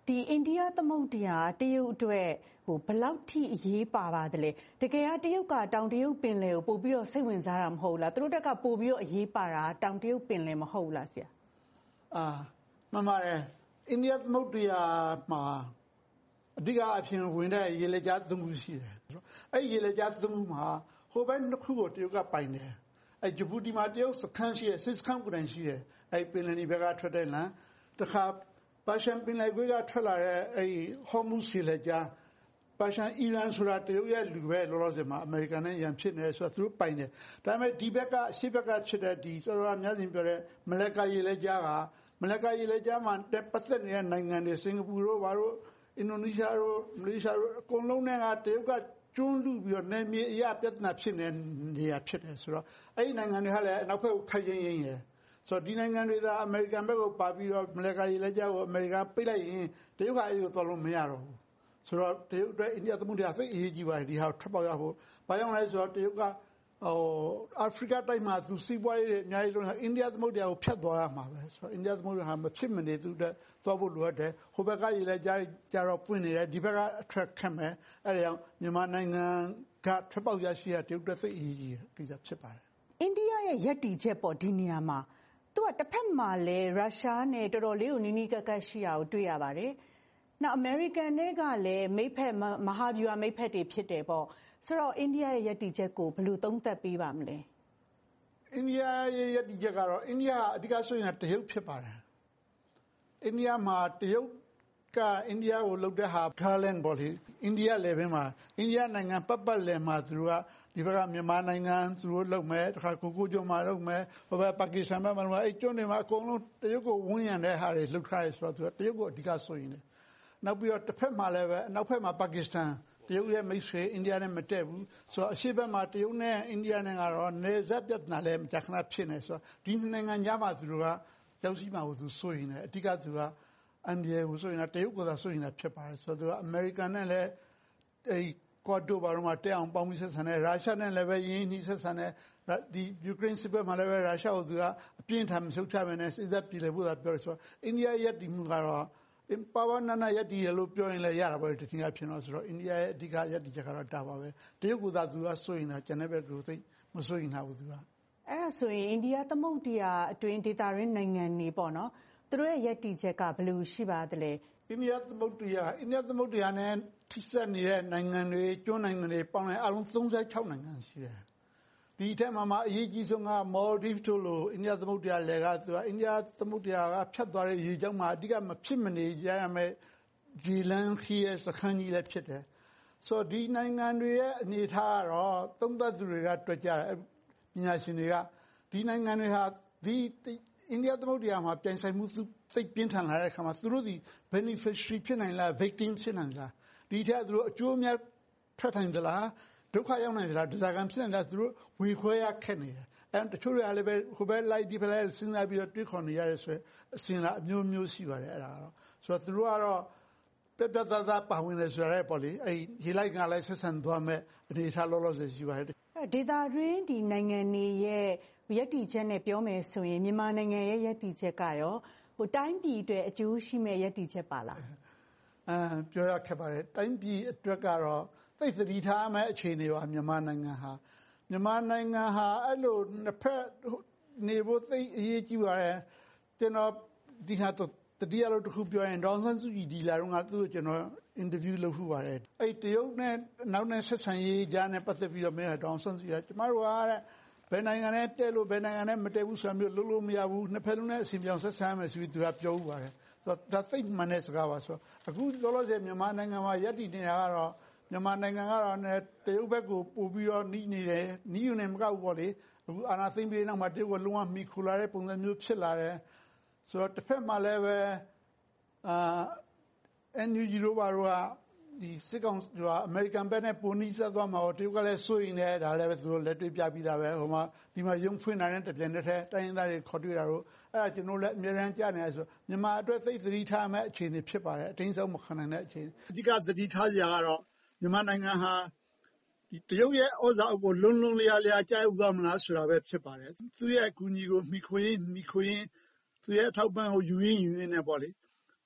ဒီအိန္ဒိယသမုဒ္ဒရာတရုတ်အတွက်ဟိုဘယ်လောက်ထိအရေးပါပါသလဲတကယ်ကတရုတ်ကတောင်တရုတ်ပင်လယ်ကိုပို့ပြီးတော့စိတ်ဝင်စားတာမဟုတ်လားသူတို့တက်ကပို့ပြီးတော့အရေးပါတာတောင်တရုတ်ပင်လယ်မဟုတ်လားဆရာအာမှန်ပါတယ်အိန္ဒိယသမုဒ္ဒရာမှာအဓိကအဖြစ်ဝင်တဲ့ရေလက်ကြားသုံးခုရှိတယ်အဲ့ရေလက်ကြားသုံးခုမှာဟိုဘက်နှစ်ခုကိုတရုတ်ကပိုင်တယ်အဲ့ဂျပူတီမှာတရုတ်စခန်းရှိတယ်စစ်စခန်းကိုတိုင်ရှိတယ်အဲ့ပင်လယ်နီဘက်ကထွက်တဲ့လမ်းတခါပါရှန်ပင်လယ်ကွေးကထွက်လာတဲ့အဲ့ဟော်မုစ်ရေလက်ကြားပါရှန်အီရန်ဆိုတာတရုတ်ရဲ့လူပဲလောလောဆယ်မှာအမေရိကန်နဲ့ရန်ဖြစ်နေဆိုတော့သူတို့ပိုင်တယ်ဒါပေမဲ့ဒီဘက်ကရှေ့ဘက်ကဖြစ်တဲ့ဒီစောစောအများကြီးပြောတဲ့မလက်ကာရေလက်ကြားကမလက်ကာရေလက်ကြားမှာပတ်သက်နေတဲ့နိုင်ငံတွေစင်ကာပူတို့ဘာလို့အင်ဒိုနီးရှားတို့မလေးရှားတို့အကုန်လုံးနဲ့ကတရုတ်ကကျွန်းလူပြီးတော့နယ်မြေအရာပြဿနာဖြစ်နေနေရဖြစ်တယ်ဆိုတော့အဲ့ဒီနိုင်ငံတွေကလည်းနောက်ဘက်ကိုခိုင်ရင်ရင်ရယ်ဆိုတော့ဒီနိုင်ငံတွေကအမေရိကန်ဘက်ကိုပါပြီးတော့မလက်ကာရေလက်ကြားကိုအမေရိကန်ပိတ်လိုက်ရင်တရုတ်ကအဲ့ဒီကိုသွားလို့မရတော့ဘူးဆိုတော့တရုတ်အတွက်အိန္ဒိယသမုဒ္ဒရာသိအရေးကြီးပါတယ်ဒီဟာထွက်ပေါက်ရဖို့ဘာကြောင့်လဲဆိုတော့တရုတ်ကဟိုအာဖရိကတိုက်မှာသူစီးပွားရေးတွေအများကြီးလုပ်နေတာအိန္ဒိယသမုဒ္ဒရာကိုဖျက်သွားရမှာပဲဆိုတော့အိန္ဒိယသမုဒ္ဒရာဟာမဖြစ်မနေသူ့အတွက်သွားဖို့လိုအပ်တယ်ဟိုဘက်ကရေလက်ကြားကြတော့ပွင့်နေတယ်ဒီဘက်ကအထက်ခက်မယ်အဲ့ဒါကြောင့်မြန်မာနိုင်ငံကထွက်ပေါက်ရရှိရတရုတ်အတွက်သိအရေးကြီးကိစ္စဖြစ်ပါတယ်အိန္ဒိယရဲ့ယက်တီချက်ပေါ့ဒီနေရာမှာသူကတစ်ဖက်မှာလည်းရုရှားနဲ့တော်တော်လေးကိုနီးနီးကပ်ကပ်ရှိတာကိုတွေ့ရပါတယ်နောက်အမေရိကန်တွေကလည်းမိတ်ဖက်မဟာဗျူဟာမိတ်ဖက်တွေဖြစ်တယ်ပေါ့ဆိုတော့အိန္ဒိယရဲ့ယက်တီချက်ကိုဘယ်လိုသုံးသပ်ပေးပါမလဲအိန္ဒိယရဲ့ယက်တီချက်ကတော့အိန္ဒိယအဓိကဆိုရင်တရုတ်ဖြစ်ပါတယ်အိန္ဒိယမှာတရုတ်ကအိန္ဒိယကိုလှုပ်တဲ့ဟာဂါလန်ပေါ့လေအိန္ဒိယလည်းပဲမှာအိန္ဒိယနိုင်ငံပတ်ပတ်လည်မှာသူတို့ကဒီဘက်ကမြန်မာနိုင်ငံသူတို့လှုပ်မယ်တခါကိုကိုကျွန်းမှာလှုပ်မယ်ဟိုဘက်ပါကစ္စတန်ဘက်မှာအဲ့ကျွန်းတွေမှာအကုန်လုံးတရုတ်ကိုဝန်းရံတဲ့ဟာတွေလှုပ်ထားရဆိုတော့သူကတရုတ်ကိုအဓိကဆိုရင်တယ်နောက်ပြီးတော့တစ်ဖက်မှာလည်းပဲနောက်ဖက်မှာပါကစ္စတန်တရုတ်ရဲ့မိတ်ဆွေအိန္ဒိယနဲ့မတည့်ဘူးဆိုတော့အရှေ့ဘက်မှာတရုတ်နဲ့အိန္ဒိယနဲ့ကတော့နေဆက်ပြဿနာလည်းမကြာခဏဖြစ်နေဆိုတော့ဒီနိုင်ငံကြားမှာသူတို့ကရောက်ရှိမှာကိုသူစိုးရင်တယ်အဓိကသူကအန်ဒီယေကိုစိုးရင်တရုတ်ကသာစိုးရင်ဖြစ်ပါတယ်ဆိုတော့သူကအမေရိကန်နဲ့လည်းအဲကွာဒိုဘာမှာတက်အောင်ပေါင်းပြီးဆက်ဆံတယ်ရုရှားနဲ့လည်းပဲရင်းနှီးဆက်ဆံတယ်ဒီယူကရိန်းစစ်ပွဲမှာလည်းပဲရုရှားကိုသူကအပြင်းထန်မဆုတ်ချဘဲနဲ့စစ်တပ်ပြည်လေဖို့သာပြောတယ်ဆိုတော့အိန္ဒိယရဲ့ဒီမှုကတော့ပါဝါနာနာယက်တီရလို့ပြောရင်လည်းရတာပဲတတိယဖြစ်တော့ဆိုတော့အိန္ဒိယရဲ့အဓိကယက်တီချက်ကတော့ဒါပါပဲတရုတ်ကသာသူကစိုးရင်တာကျန်တဲ့ဘက်ကိုသိမစိုးရင်တာဘူးသူကအဲ့ဒါဆိုရင်အိန္ဒိယသမုဒ္ဒရာအတွင်းဒေသရင်းနိုင်ငံတွေပေါ့နော်သူတို့ရဲ့ယက်တီချက်ကဘယ်လိုရှိပါသလဲအိန္ဒိယသမုဒ္ဒရာအိန္ဒိယသမုဒ္ဒရာနဲ့ထိစပ်နေတဲ့နိုင်ငံတွေကျွန်းနိုင်ငံတွေပေါင်းလိုက်အလုံးသုံးဆယ့်ခြောက်နိုင်ငံရှိတယ်ဒီထက်မှမှအရေးကြီးဆုံးကမော်လ်ဒီဖ်တို့လိုအိန္ဒိယသမုဒ္ဒရာလေကသူကအိန္ဒိယသမုဒ္ဒရာကဖြတ်သွားတဲ့ရေကြောင်းမှာအဓိကမဖြစ်မနေရရမယ်ဂျီလန်ခီရဲ့စခန်းကြီးလည်းဖြစ်တယ်ဆိုတော့ဒီနိုင်ငံတွေရဲ့အနေထားကတော့သုံးသပ်သူတွေကတွေ့ကြတယ်ပညာရှင်တွေကဒီနိုင်ငံတွေဟာဒီအိန္ဒိယသမုဒ္ဒရာမှာပြိုင်ဆိုင်မှုသိပ်ပြင်းထန်လာတဲ့အခါမှာသူတို့ဒီ beneficiary ဖြစ်နိုင်လား victim ဖြစ်နိုင်လားဒီထက်သူတို့အကျိုးအမြတ်ထွက်နိုင်သလားဒုက္ခရောက်နိုင်သလားဒဇာကံဖြစ်နိုင်လားသူတို့ဝေခွဲရခက်နေတယ်အဲတချို့တွေကလည်းပဲဟိုဘက်လိုက်ဒီဘက်လိုက်စဉ်းစားပြီးတော့တွေးခေါ်နေရတဲ့ဆိုအစဉ်လာအမျိုးမျိုးရှိပါတယ်အဲ့ဒါကတော့ဆိုတော့သူတို့ကတော့ပြပြသားသားပါဝင်တယ်ဆိုရဲပေါ့လေအဲ့ရေလိုက်ကလည်းဆက်ဆံသွားမဲ့အနေထားလောလောဆယ်ရှိပါတယ်အဲ့ဒေတာရင်းဒီနိုင်ငံတွေရဲ့ယက်တီချက်နဲ့ပြောမယ်ဆိုရင်မြန်မာနိုင်ငံရဲ့ယက်တီချက်ကရောဟိုတိုင်းပြည်အတွက်အကျိုးရှိမဲ့ယက်တီချက်ပါလားအဲပြောရခက်ပါတယ်တိုင်းပြည်အတွက်ကတော့သိသတိထားမဲ့အခြေအနေပါမြန်မာနိုင်ငံဟာမြန်မာနိုင်ငံဟာအဲ့လိုနှစ်ဖက်နေဖို့သိအရေးကြီးပါတယ်ကျွန်တော်ဒီဟာတော့တတိယလို့တစ်ခုပြောရင်ဒေါန်ဆန်းစုကြည်ဒီလာတော့ငါသူ့ကိုကျွန်တော်အင်တာဗျူးလုပ်ခုပါတယ်အဲ့တရုတ်နဲ့နောက်နဲ့ဆက်ဆံရေးကြားနဲ့ပတ်သက်ပြီးတော့မင်းဒေါန်ဆန်းစုကြည်ကကျမတို့ကတဲ့ဘယ်နိုင်ငံနဲ့တဲလို့ဘယ်နိုင်ငံနဲ့မတဲဘူးဆိုတာမျိုးလုံးလုံးမရဘူးနှစ်ဖက်လုံးနဲ့အစီအပြောင်းဆက်ဆံရမယ်ဆိုပြီးသူကပြောဥပါတယ်ဆိုတော့ဒါသိမှန်တဲ့စကားပါဆိုတော့အခုလောလောဆယ်မြန်မာနိုင်ငံမှာယက်တီနေရကတော့မြန်မာနိုင်ငံကတော့တရုတ်ဘက်ကိုပို့ပြီးတော့နှီးနေတယ်နှီးယူနေမကောက်ဘူးပေါ့လေအခုအာဏာသိမ်းပြီးနောက်မှာတရုတ်ကလုံးဝမှီခိုလာတဲ့ပုံစံမျိုးဖြစ်လာတယ်ဆိုတော့တစ်ဖက်မှာလည်းပဲအာ အန် ယူ ဂျီ တို့ဘာတို့ကဒီစစ်ကောင်စီကအမေရိကန်ဘက်နဲ့ပုံနီးစပ်သွားမှာတော့တရုတ်ကလည်းစိုးရင်လည်းဒါလည်းပဲသူတို့လက်တွေ့ပြပြီးသားပဲဟိုမှာဒီမှာရုံဖွင့်လာတဲ့တပြန်တစ်ထက်တိုင်းရင်းသားတွေခေါ်တွေ့တာတို့အဲ့ဒါကျွန်တော်လည်းအများရန်ကြားနေရဆိုမြန်မာအတွက်သိသတိထားမဲ့အခြေအနေဖြစ်ပါတယ်အတင်းဆုံးမခံနိုင်တဲ့အခြေအနေအဓိကသတိထားစရာကတော့မြန်မာနိုင်ငံဟာဒီတရုတ်ရဲ့ဩဇာအပေါ်လွန်လွန်လျာလျာကြားဥသွားမလားဆိုတာပဲဖြစ်ပါတယ်သူရဲ့အကူအညီကိုမိခွင်းမိခွင်းသူရဲ့အထောက်ပံ့ကိုယူရင်းယူရင်းနဲ့ပေါ့လေ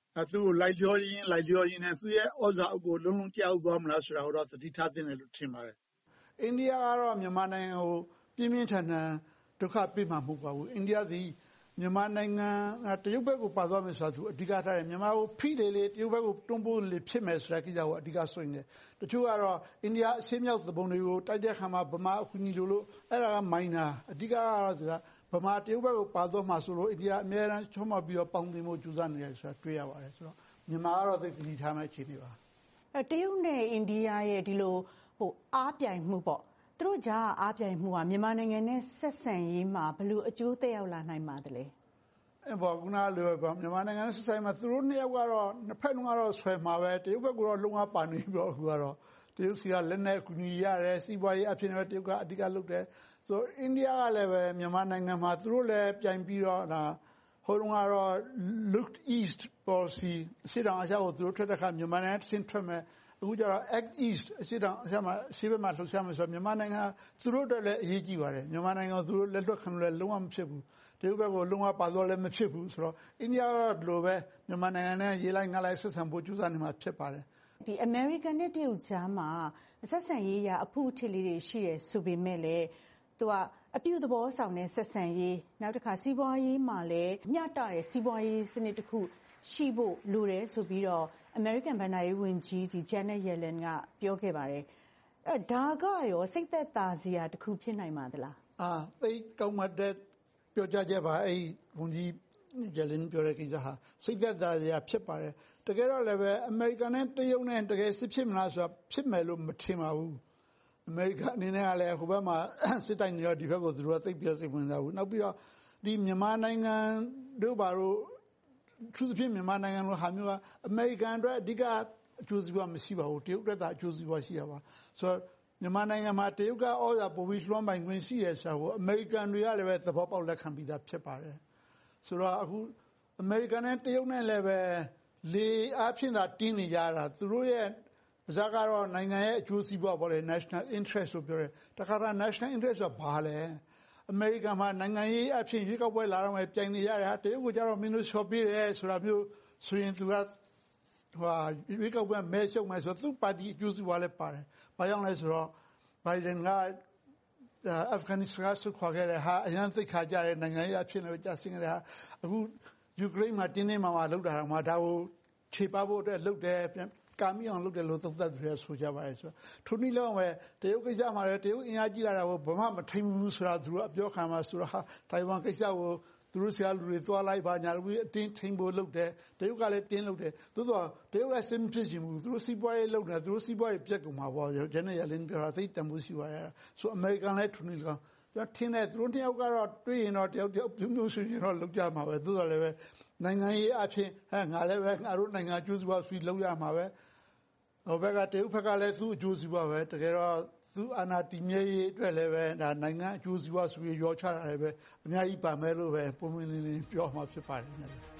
သူ့ကိုလိုက်လျောရင်းလိုက်လျောရင်းနဲ့သူ့ရဲ့ဩဇာအုပ်ကိုလုံးလုံးကြောက်သွားမလားဆိုတာကိုတော့သတိထားသင့်တယ်လို့ထင်ပါတယ်အိန္ဒိယကတော့မြန်မာနိုင်ငံကိုပြင်းပြင်းထန်ထန်ဒုက္ခပေးမှာမဟုတ်ပါဘူးအိန္ဒိယသည်မြန်မာနိုင်ငံတရုတ်ဘက်ကိုပါသွားမယ်ဆိုတာသူအဓိကထားတယ်မြန်မာကိုဖိလေလေတရုတ်ဘက်ကိုတွန်းပို့လေဖြစ်မယ်ဆိုတာကိစ္စကိုအဓိကဆိုရင်တယ်တချို့ကတော့အိန္ဒိယအရှေ့မြောက်သဘုံတွေကိုတိုက်တဲ့ခါမှာဗမာအခုညီလို့လို့အဲ့ဒါကမိုင်းနာအဓိကကတော့သူကဗမာတရုတ်ဘက်ကိုပါသွားမှာဆိုလို့အိန္ဒိယအများအားချုံးမပြီးတော့ပေါင်းတင်ဖို့ကြိုးစားနေတယ်ဆိုတာတွေ့ရပါတယ်ဆိုတော့မြန်မာကတော့သိသိထားမှအခြေအနေပါအဲတရုတ်နဲ့အိန္ဒိယရဲ့ဒီလိုဟိုအားပြိုင်မှုပေါ့သူတို့ကြားအားပြိုင်မှုကမြန်မာနိုင်ငံနဲ့ဆက်ဆံရေးမှာဘယ်လိုအကျိုးသက်ရောက်လာနိုင်ပါသလဲအဲဘောကနာလိုပဲမြန်မာနိုင်ငံနဲ့ဆက်ဆံရေးမှာသူတို့နှစ်ယောက်ကတော့နှစ်ဖက်လုံးကတော့ဆွဲမှာပဲတရုတ်ဘက်ကတော့လုံးဝပါနေပြီးတော့အခုကတော့တရုတ်စီကလက်နဲ့ကူညီရတယ်စီးပွားရေးအဖြစ်နဲ့တရုတ်ကအဓိကလုပ်တယ်ဆိုအိန္ဒိယကလည်းပဲမြန်မာနိုင်ငံမှာသူတို့လည်းပြိုင်ပြီးတော့ဒါဟိုတုန်းကတော့ look east policy အရှေ့တောင်အာရှကိုသူတို့ထွက်တဲ့ခါမြန်မာနိုင်ငံတစ်ဆင့်ထွက်မယ်အခုကျတော့ act east အရှေ့တောင်အာရှမှာအရှေ့ဘက်မှာလှုပ်ရှားမယ်ဆိုတော့မြန်မာနိုင်ငံသူတို့အတွက်လည်းအရေးကြီးပါတယ်မြန်မာနိုင်ငံကိုသူတို့လက်လွတ်ခံလို့လည်းလုံးဝမဖြစ်ဘူးတရုတ်ဘက်ကိုလုံးဝပါတော့လည်းမဖြစ်ဘူးဆိုတော့အိန္ဒိယကတော့ဒီလိုပဲမြန်မာနိုင်ငံနဲ့ရေးလိုက်ငါလိုက်ဆက်ဆံဖို့ကြိုးစားနေမှာဖြစ်ပါတယ်ဒီ American နဲ့တရုတ်ကြားမှာဆက်ဆံရေးရအဖုအထစ်လေးတွေရှိတယ်ဆိုပေမဲ့လည်းသူကအပြုသဘောဆောင်တဲ့ဆက်ဆံရေးနောက်တစ်ခါစီးပွားရေးမှာလည်းမျှတတဲ့စီးပွားရေးစနစ်တစ်ခုရှိဖို့လိုတယ်ဆိုပြီးတော့ American ဘဏ္ဍာရေးဝန်ကြီးဒီ Janet Yellen ကပြောခဲ့ပါတယ်အဲဒါကရောစိတ်သက်သာစရာတစ်ခုဖြစ်နိုင်ပါသလားအာသိကောင်းမှတဲ့ပြောကြကြပါအဲ့ဝန်ကြီး Yellen ပြောတဲ့ကိစ္စဟာစိတ်သက်သာစရာဖြစ်ပါတယ်တကယ်တော့လည်းပဲ American နဲ့တရုတ်နဲ့တကယ်စစ်ဖြစ်မလားဆိုတာဖြစ်မယ်လို့မထင်ပါဘူးအမေရိကန်အနေနဲ့ကလည်းဟိုဘက်မှာစစ်တိုင်းနေတော့ဒီဘက်ကိုသူတို့ကသိပ်ပြစိတ်ဝင်စားဘူးနောက်ပြီးတော့ဒီမြန်မာနိုင်ငံတို့ဘာလို့သူသဖြင့်မြန်မာနိုင်ငံလိုဟာမျိုးကအမေရိကန်အတွက်အဓိကအကျိုးစီးပွားမရှိပါဘူးတရုတ်အတွက်သာအကျိုးစီးပွားရှိရပါဆိုတော့မြန်မာနိုင်ငံမှာတရုတ်ကဩဇာပိုပြီးလွှမ်းပိုင်ခွင့်ရှိရဆိုတာကိုအမေရိကန်တွေကလည်းပဲသဘောပေါက်လက်ခံပြီးသားဖြစ်ပါတယ်ဆိုတော့အခုအမေရိကန်နဲ့တရုတ်နဲ့လည်းပဲလေအားဖြင့်သာတင်းနေကြတာသူတို့ရဲ့ဇာကတော့နိုင်ငံရဲ့အကျိုးစီးပွားပေါ်လေ national interest ဆိုပြောတယ်တခါက national interest ဆိုတာဘာလဲအမေရိကန်မှာနိုင်ငံရေးအဖြစ်ရွေးကောက်ပွဲလာတော့မှပြိုင်နေရတယ်တရုတ်ကကြတော့မင်းတို့ချော်ပေးတယ်ဆိုတာမျိုးဆိုရင်သူကဟိုရွေးကောက်ပွဲမဲရှုံမယ်ဆိုသူ့ပါတီအကျိုးစီးပွားလည်းပါတယ်ဘာကြောင့်လဲဆိုတော့ Biden ကအာဖဂန်နစ္စတန်ဆုခွာခဲ့တဲ့ဟာအရန်သိခါကြတဲ့နိုင်ငံရေးအဖြစ်နဲ့ကြာစင်ခဲ့တဲ့ဟာအခုယူကရိန်းမှာတင်းတင်းမာမာလှုပ်တာမှာဒါကိုခြေပဖို့အတွက်လှုပ်တယ်ကာမီအောင်လုပ်တယ်လို့သုံးသပ်သူတွေဆိုကြပါတယ်ဆိုတော့ထိုနည်းလည်းပဲတရုတ်ကိစ္စမှာလည်းတရုတ်အင်အားကြီးလာတာကိုဘာမှမထိန်ဘူးဆိုတာသူတို့အပြောခံမှာဆိုတော့ဟာတိုင်ဝမ်ကိစ္စကိုသူတို့ဆရာလူတွေသွားလိုက်ပါညာလူတွေအတင်းထိန်ဖို့လုပ်တယ်တရုတ်ကလည်းတင်းလုပ်တယ်သို့သောတရုတ်ကစင်ဖြစ်ရှင်ဘူးသူတို့စီးပွားရေးလုပ်တယ်သူတို့စီးပွားရေးပြက်ကုန်မှာပေါ့ဂျန်နယ်ရလင်းပြောတာသိတန်မှုရှိပါရဲ့ဆိုအမေရိကန်လည်းထိုနည်းကောင်ကျွန်တော်ထင်တယ်သူတို့တယောက်ကတော့တွေ့ရင်တော့တယောက်တယောက်ပြုံးပြုံးဆွေးရင်တော့လုပ်ကြမှာပဲသို့တော်လည်းပဲနိုင်ငံရေးအဖြစ်ဟဲ့ငါလည်းပဲငါတို့နိုင်ငံကျိုးစွာဆွေးလုပ်ရမှာပဲဟိုဘက်ကတရုတ်ဘက်ကလည်းသူ့အကျိုးစီးပွားပဲတကယ်တော့သူ့အာဏာတည်မြဲရေးအတွက်လည်းပဲဒါနိုင်ငံအကျိုးစီးပွားဆိုပြီးရောချတာလည်းပဲအများကြီးပါမယ်လို့ပဲပုံမှန်လေးလေးပြောမှဖြစ်ပါတယ်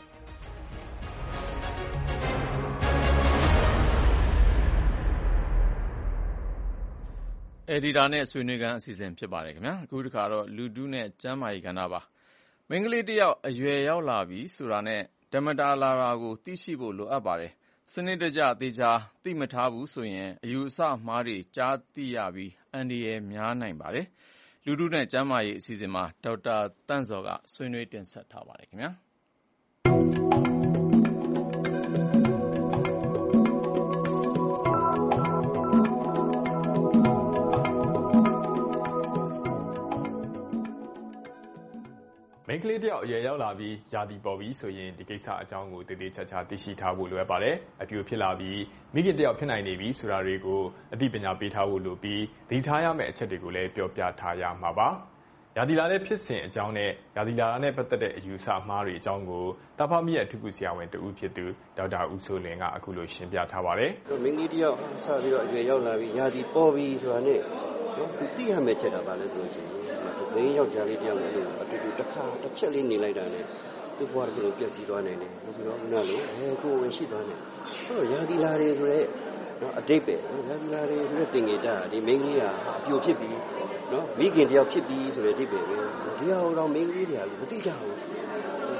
အက်ဒီတာနဲ့ဆွေးနွေးခန်းအစီအစဉ်ဖြစ်ပါတယ်ခင်ဗျာအခုတစ်ခါတော့လူတူးနဲ့ကျမ်းမာရေးကဏ္ဍပါမိန်းကလေးတယောက်အရွယ်ရောက်လာပြီဆိုတာနဲ့ဓမ္မတာလာတာကိုသိရှိဖို့လိုအပ်ပါတယ်စနစ်တကျသေချာသိမထားဘူးဆိုရင်အယူအဆမှားတွေကြားသိရပြီးအန္တရာယ်များနိုင်ပါတယ်လူထုနဲ့ကျန်းမာရေးအစီအစဉ်မှာဒေါက်တာတန့်စောကဆွေးနွေးတင်ဆက်ထားပါတယ်ခင်ဗျာမိန်းကလေးတယောက်အရွယ်ရောက်လာပြီးယာတီပေါ်ပြီးဆိုရင်ဒီကိစ္စအကြောင်းကိုတည်တည်ချာချာသိရှိထားဖို့လိုအပ်ပါတယ်အပြိုဖြစ်လာပြီးမိခင်တယောက်ဖြစ်နိုင်နေပြီဆိုတာတွေကိုအသိပညာပေးထားဖို့လိုပြီးသတိထားရမယ့်အချက်တွေကိုလည်းပြောပြထားရမှာပါယာတီလာတဲ့ဖြစ်စဉ်အကြောင်းနဲ့ယာတီလာနဲ့ပတ်သက်တဲ့အယူအဆမှားတွေအကြောင်းကိုတာဖာမီရဲ့အထူးကုဆရာဝန်တဦးဖြစ်သူဒေါက်တာဦးစိုးလင်းကအခုလိုရှင်းပြထားပါတယ်မိန်းကလေးတယောက်စပြီးတော့အရွယ်ရောက်လာပြီးယာတီပေါ်ပြီးဆိုတာနဲ့နော်သူသိရမယ့်ချက်တာပါလဲဆိုလို့ရှိရင်ဇင်းယောက်ျားလေးတယောက်နဲ့လို့အတူတူတစ်ခါတစ်ချက်လေးနေလိုက်တာနဲ့သူ့ဘဝတစ်ခုလုံးပြည့်စည်သွားနိုင်တယ်ပြီးတော့ခုနလိုအဲကိုယ်ဝင်ရှိသွားတယ်အဲ့တော့ယာတီလာတွေဆိုတဲ့နော်အတိတ်ပဲနော်ယာတီလာတွေဆိုတဲ့သင်္ကေတဒီမိန်းကလေးကအပြိုဖြစ်ပြီးနော်မိခင်တယောက်ဖြစ်ပြီးဆိုတဲ့အတိတ်ပဲပဲဒီဟာတော့မိန်းကလေးတွေကမသိကြဘူး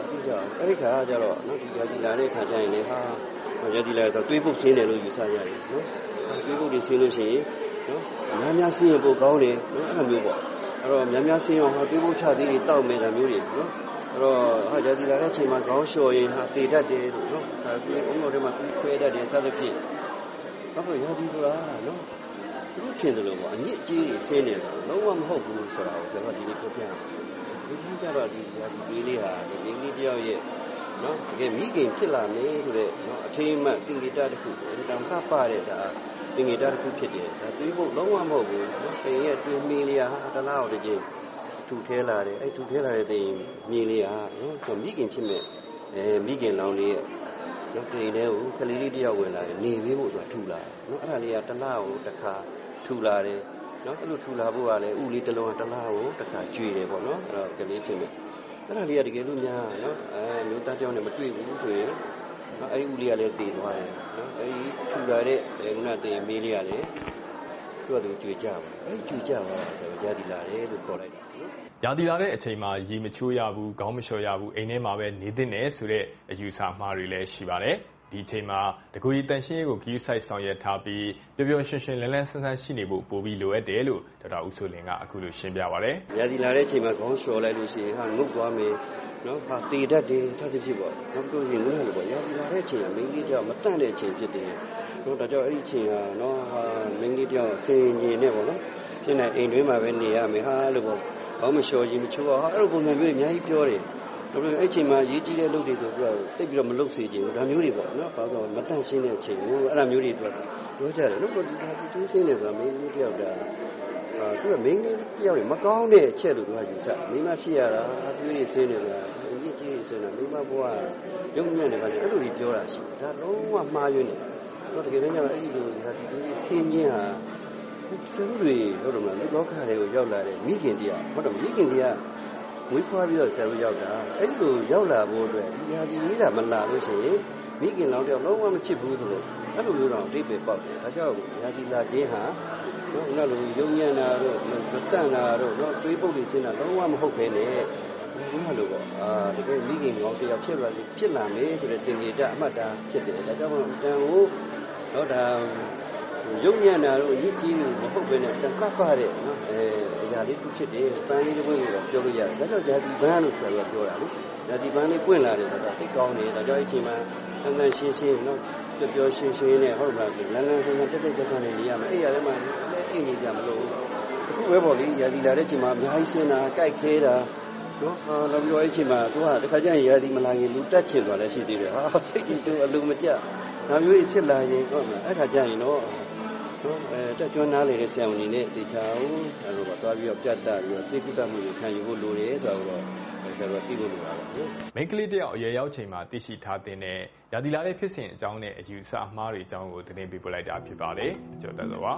သိကြအောင်အဲ့ဒီခါကျတော့နော်ဒီရာသီလာတဲ့ခါကျရင်လေဟာရာသီလာတော့တွေးပုတ်ဆင်းတယ်လို့ယူဆကြတယ်နော်တွေးပုတ်တွေဆင်းလို့ရှိရင်နော်များများဆင်းရင်ပိုကောင်းတယ်နော်အဲ့လိုမျိုးပေါ့အဲ့တော့များများဆင်းအောင်ဟာတွေးပုတ်ချသေးတွေတောက်မယ်ဒါမျိုးတွေနော်အဲ့တော့ဟာရာသီလာတဲ့အချိန်မှာခေါင်းလျှော်ရင်ဟာတေတတ်တယ်လို့နော်ဒါဒီအုံတော်ထဲမှာတွေးခွဲတတ်တယ်စသဖြင့်ဘာလို့ရာသီဆိုတာနော်သူထင်တယ်လို့ပေါ့အညစ်အကြေးတွေဆင်းနေတယ်လုံးဝမဟုတ်ဘူးဆိုတာကိုကျွန်တော်ဒီနေ့ပြောပြရအောင်ဒီခါကျတော့ဒီရာသီပေးလေးဟာဒီမင်းကြီးတယောက်ရဲ့နော်တကယ်မိခင်ဖြစ်လာမယ်ဆိုတဲ့နော်အထင်မှတ်တင်ကြတာတစ်ခုတောင်ခပ်ပါတဲ့ဒါတင်ကြတာတစ်ခုဖြစ်တယ်ဒါတွေးဖို့လုံးဝမဟုတ်ဘူးနော်တင်ရဲ့တွေးမီလေးဟာတလားအောင်တစ်ချိန်ထူထဲလာတယ်အဲ့ထူထဲလာတဲ့တင်မြင်လေးဟာနော်သူမိခင်ဖြစ်မဲ့အဲမိခင်လောင်လေးရဲ့နော်တင်တဲ့ကိုကလေးလေးတယောက်ဝင်လာတယ်နေပေးဖို့သူထူလာနော်အဲ့ဒါလေးကတလားကိုတစ်ခါထူလာတယ်နော်အဲ့လိုထူလာဖို့ကလည်းဥလေးတစ်လုံးကတလားကိုတစ်ခါကျွေတယ်ပေါ့နော်အဲ့တော့ကလေးဖြစ်မဲ့အဲ့ဒါလေးကတကယ်လို့များနော်အဲမျိုးသားကြောင့်လည်းမတွေ့ဘူးဆိုရင်နော်အဲ့ဒီဥလေးကလည်းတည်သွားတယ်နော်အဲ့ဒီထူလာတဲ့ခုနတင်မေးလေးကလည်းသူ့အတူကျွေကြပါအဲ့ကျွေကြပါဆိုတော့ရာသီလာတယ်လို့ခေါ်လိုက်တာနော်ရာသီလာတဲ့အချိန်မှာရေမချိုးရဘူးခေါင်းမလျှော်ရဘူးအိမ်ထဲမှာပဲနေသင့်တယ်ဆိုတဲ့အယူဆမှားတွေလည်းရှိပါတယ်ဒီအချိန်မှာတကူကြီးတန်ရှင်းရေးကိုဂရုစိုက်ဆောင်ရွက်ထားပြီးပျော်ပျော်ရွှင်ရွှင်လန်းလန်းဆန်းဆန်းရှိနေဖို့ပိုပြီးလိုအပ်တယ်လို့ဒေါက်တာဦးစိုးလင်းကအခုလိုရှင်းပြပါတယ်ရာသီလာတဲ့အချိန်မှာခေါင်းလျှော်လိုက်လို့ရှိရင်ဟာငုတ်သွားမယ်နော်ဟာတေတတ်တယ်စသဖြင့်ပေါ့နောက်ပြီးရင်လည်းလို့ပေါ့ရာသီလာတဲ့အချိန်ကမင်းကြီးတယောက်မတန့်တဲ့အချိန်ဖြစ်တယ်နော်ဒါကြောင့်အဲ့ဒီအချိန်ကနော်ဟာမင်းကြီးတယောက်ဆင်ញင်နေပေါ့နော်ဖြစ်နေအိမ်တွင်းမှာပဲနေရမယ်ဟာလို့ပေါ့ခေါင်းမလျှော်ရင်မချိုးဟာအဲ့လိုပုံစံမျိုးအများကြီးပြောတယ်ဒါပေမဲ့အဲ့ချိန်မှာရေးကြည့်တဲ့လုပ်တွေဆိုတော့တိတ်ပြီးတော့မလုပ်စေချင်ဘူးဒါမျိုးတွေပေါ့နော်ဘာလို့မတန့်ရှင်းတဲ့အချိန်ကိုအဲ့ဒါမျိုးတွေတော့ပြောကြတယ်နော်ဒီဟာဒီတွေးစင်းနေဆိုတာမင်းကြီးတယောက်တာအာသူကမင်းကြီးတယောက်တွေမကောင်းတဲ့အချက်လို့သူကယူဆမိမဖြစ်ရတာတွေးတွေစင်းနေတာအကြီးကြီးစင်းတာမိမဘွားရုံညံ့နေပါလေအဲ့လိုကြီးပြောတာရှိဒါလုံးဝမှားယွင်းနေတော့တကယ်လည်းကျတော့အဲ့ဒီလိုဒီဟာဒီတွေဆင်းခြင်းဟာသူတွေဟုတ်တယ်မလားလူလောကတွေကိုရောက်လာတဲ့မိခင်တရားဟုတ်တယ်မိခင်တရားဝေးဖွားပြီးတော့ဆယ်လို့ရောက်တာအဲ့လိုရောက်လာဖို့အတွက်ဒီဟာဒီရေးတာမလာလို့ရှိရင်မိခင်လောင်တယောက်လုံးဝမဖြစ်ဘူးဆိုလို့အဲ့လိုမျိုးတော့အတိတ်ပဲပေါက်တယ်ဒါကြောင့်ရာသီလာခြင်းဟာနော်အဲ့လိုရုံညံ့တာတို့မတန့်တာတို့နော်တွေးပုတ်တွေရှင်းတာလုံးဝမဟုတ်ပဲနဲ့ဒီမှာလို့ပေါ့အာတကယ်မိခင်လောင်တယောက်ဖြစ်လာဖြစ်လာမယ်ဆိုတဲ့တင်ကြတာအမှတ်တာဖြစ်တယ်ဒါကြောင့်တန်ကိုတော့ဒါရုံညံ့တာတို့ရည်ကြီးလို့မဟုတ်ပဲနဲ့တပတ်ပါတဲ့နော်အဲအရာလေးတစ်ဖြစ်တယ်ပန်းလေးတစ်ပွင့်ကိုပြောလို့ရတယ်ဒါကြောင့်ဓာတိပန်းလို့ဆိုတော့ပြောတာလေဓာတိပန်းလေးပွင့်လာတယ်ဆိုတာသိကောင်းတယ်ဒါကြောင့်အချိန်မှာအမှန်ရှင်းရှင်းနော်ပျော်ပျော်ရှင်းရှင်းနဲ့ဟုတ်ပါပြီလန်းလန်းဆန်းဆန်းတက်တက်ကြွကြွနဲ့နေရမယ်အဲ့ရထဲမှာလည်းအိမ်နေကြမလို့အခုပဲပေါ့လေရာသီလာတဲ့အချိန်မှာအများကြီးဆင်းတာကြိုက်ခဲတာနော်ဟာနောက်ပြီးတော့အဲ့အချိန်မှာသူကတခါကျရင်ရာသီမလာရင်လူတက်ချင်သွားလည်းရှိသေးတယ်ဟာစိတ်ကြီးတူအလုံးမကျဒါမျိုးဖြစ်လာရင်တော့အဲ့ခါကျရင်တော့နော်အဲတက်ကျွမ်းနားလေတဲ့ဆရာဝန်ကြီးနဲ့တေချာဦးအဲလိုပေါ့သွားပြီးတော့ပြတ်တာပြီးတော့စိတ်ကူးတတ်မှုကိုခံယူဖို့လိုတယ်ဆိုတော့ဆရာကသိဖို့လိုတာပေါ့မိန်းကလေးတယောက်အရွယ်ရောက်ချိန်မှာသိရှိထားတဲ့ရာသီလာတဲ့ဖြစ်စဉ်အကြောင်းနဲ့အယူဆအမှားတွေအကြောင်းကိုသတင်းပေးပို့လိုက်တာဖြစ်ပါတယ်ကြော်တက်စောပါ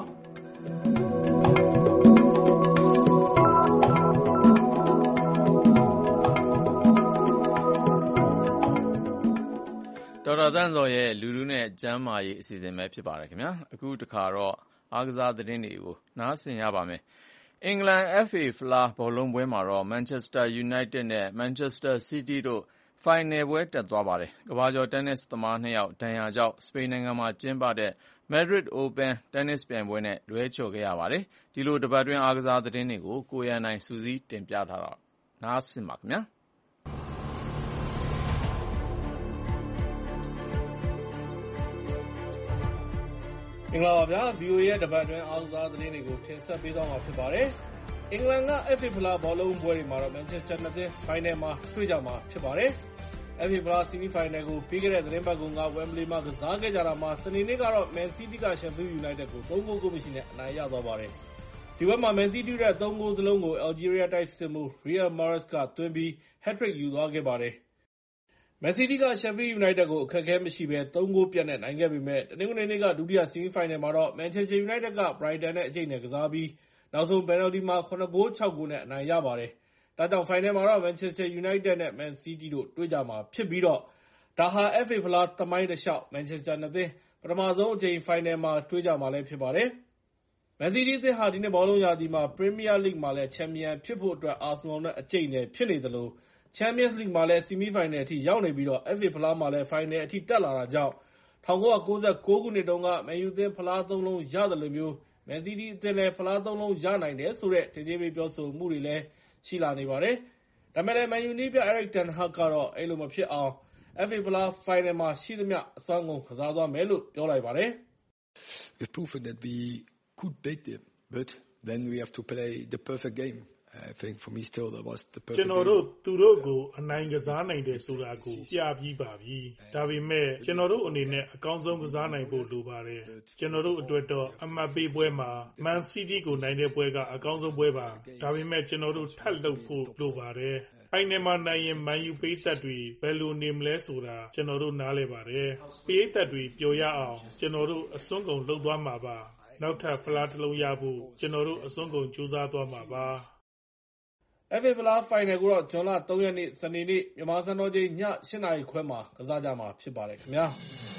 ဒေါက်တာသန်းစောရဲ့လူလူနဲ့ကျမ်းမာရေးအစီအစဉ်ပဲဖြစ်ပါတယ်ခင်ဗျာအခုတခါတော့အားကစားသတင်းတွေကိုနားဆင်ရပါမယ်အင်္ဂလန် F A ဖလားဘောလုံးပွဲမှာတော့ Manchester United နဲ့ Manchester City တို့ဖိုင်နယ်ပွဲတက်သွားပါတယ်ကမ္ဘာကျော်တင်းနစ်သမားနှစ်ယောက်ဒဏ်ရာကြောင့်စပိန်နိုင်ငံမှာကျင်းပတဲ့ Madrid Open တင်းနစ်ပြိုင်ပွဲနဲ့လွဲချော်ခဲ့ရပါတယ်ဒီလိုတပတ်တွင်းအားကစားသတင်းတွေကိုကိုရန်နိုင်စူးစီးတင်ပြထားတာနားဆင်ပါခင်ဗျာမင်္ဂလာပါဗျာ ဗီအိုအေ ရဲ့တပတ်အတွင်းအားကစားသတင်းတွေကိုတင်ဆက်ပေးသွားမှာဖြစ်ပါတယ်အင်္ဂလန်က F A ဖလားဘောလုံးပွဲတွေမှာတော့ Manchester နှစ်သင်းဖိုင်နယ်မှာတွေ့ကြမှာဖြစ်ပါတယ် F A ဖလားဆီမီဖိုင်နယ်ကိုပြီးခဲ့တဲ့သတင်းပတ်ကုန်က Wembley မှာကစားခဲ့ကြတာမှာစနေနေ့ကတော့ Man City က Sheffield United ကိုသုံးဂိုးကိုမရှိနဲ့အနိုင်ရသွားပါတယ်ဒီဘက်မှာ Man City ရဲ့သုံးဂိုးစလုံးကို Algeria တိုက်စစ်မှု Riyad Mahrez ကသွင်းပြီး hat-trick ယူသွားခဲ့ပါတယ်Man City က Sheffield United ကိုအခက်အခဲမရှိဘဲသုံးဂိုးပြတ်နဲ့နိုင်ခဲ့ပေမဲ့တနင်္ဂနွေနေ့ကဒုတိယဆီမီဖိုင်နယ်မှာတော့ Manchester United က Brighton နဲ့အကျိတ်နဲ့ကစားပြီးနောက်ဆုံးပယ်နယ်တီမှာခုနှစ်ဂိုးခြောက်ဂိုးနဲ့အနိုင်ရပါတယ်။ဒါကြောင့်ဖိုင်နယ်မှာတော့ Manchester United နဲ့ Man City တို့တွေ့ကြမှာဖြစ်ပြီးတော့ဒါဟာ F A ဖလားသမိုင်းတစ်လျှောက် Manchester နှစ်သင်းပထမဆုံးအကြိမ်ဖိုင်နယ်မှာတွေ့ကြမှာလည်းဖြစ်ပါတယ်။ Man City အသင်းဟာဒီနှစ်ဘောလုံးရာသီမှာ Premier League မှာလည်းချန်ပီယံဖြစ်ဖို့အတွက် Arsenal နဲ့အကျိတ်နဲ့ဖြစ်နေသလို Champions League မှာလည်း ဆီမီဖိုင်နယ်အထိရောက်နေပြီးတော့ အက်ဖ်အေ ဖလားမှာလည်းဖိုင်နယ်အထိတက်လာတာကြောင့်၁၉၉၉ ခုနှစ်တုန်းကမန်ယူအသင်းဖလားသုံးလုံးရတယ်လို့မျိုးမန်စီးတီးအသင်းလည်းဖလားသုံးလုံးရနိုင်တယ်ဆိုတဲ့ထင်ကြေးပေးပြောဆိုမှုတွေလည်းရှိလာနေပါတယ်။ဒါပေမဲ့လည်းမန်ယူနည်းပြ Erik ten Hag ကတော့အဲ့လိုမဖြစ်အောင် အက်ဖ်အေ ဖလားဖိုင်နယ်မှာရှိသမျှအစွမ်းကုန်ကစားသွားမယ်လို့ပြောလိုက်ပါတယ်။ We've proven that we could beat them, but then we have to play the perfect game. I think for me still that was the perfect game. ကျွန်တော်တို့သူတို့ကိုအနိုင်ကစားနိုင်တယ်ဆိုတာကိုပြပြီးပါပြီ။ဒါပေမဲ့ကျွန်တော်တို့အနေနဲ့အကောင်းဆုံးကစားနိုင်ဖို့လိုပါတယ်။ကျွန်တော်တို့အတွက်တော့အမှတ်ပေးပွဲမှာ Man City ကိုနိုင်တဲ့ပွဲကအကောင်းဆုံးပွဲပါ။ဒါပေမဲ့ကျွန်တော်တို့ထပ်လုပ်ဖို့လိုပါတယ်။အဲ့ဒီမှာနိုင်ရင် Man U ပေးသက်တွေဘယ်လိုနေမလဲဆိုတာကျွန်တော်တို့နားလည်ပါတယ်။ပေးသက်တွေပျော်ရအောင်ကျွန်တော်တို့အစွန်းကုန်လုပ်သွားမှာပါ။နောက်ထပ်ဖလားတစ်လုံးရဖို့ကျွန်တော်တို့အစွန်းကုန်ကြိုးစားသွားမှာပါ။အက်ဖ်အေ ဖလားဖိုင်နယ်ကိုတော့ဇွန်လ၃ရက်နေ့စနေနေ့မြန်မာစံတော်ချိန်ည၈နာရီခွဲမှာကစားကြမှာဖြစ်ပါတယ်ခင်ဗျာ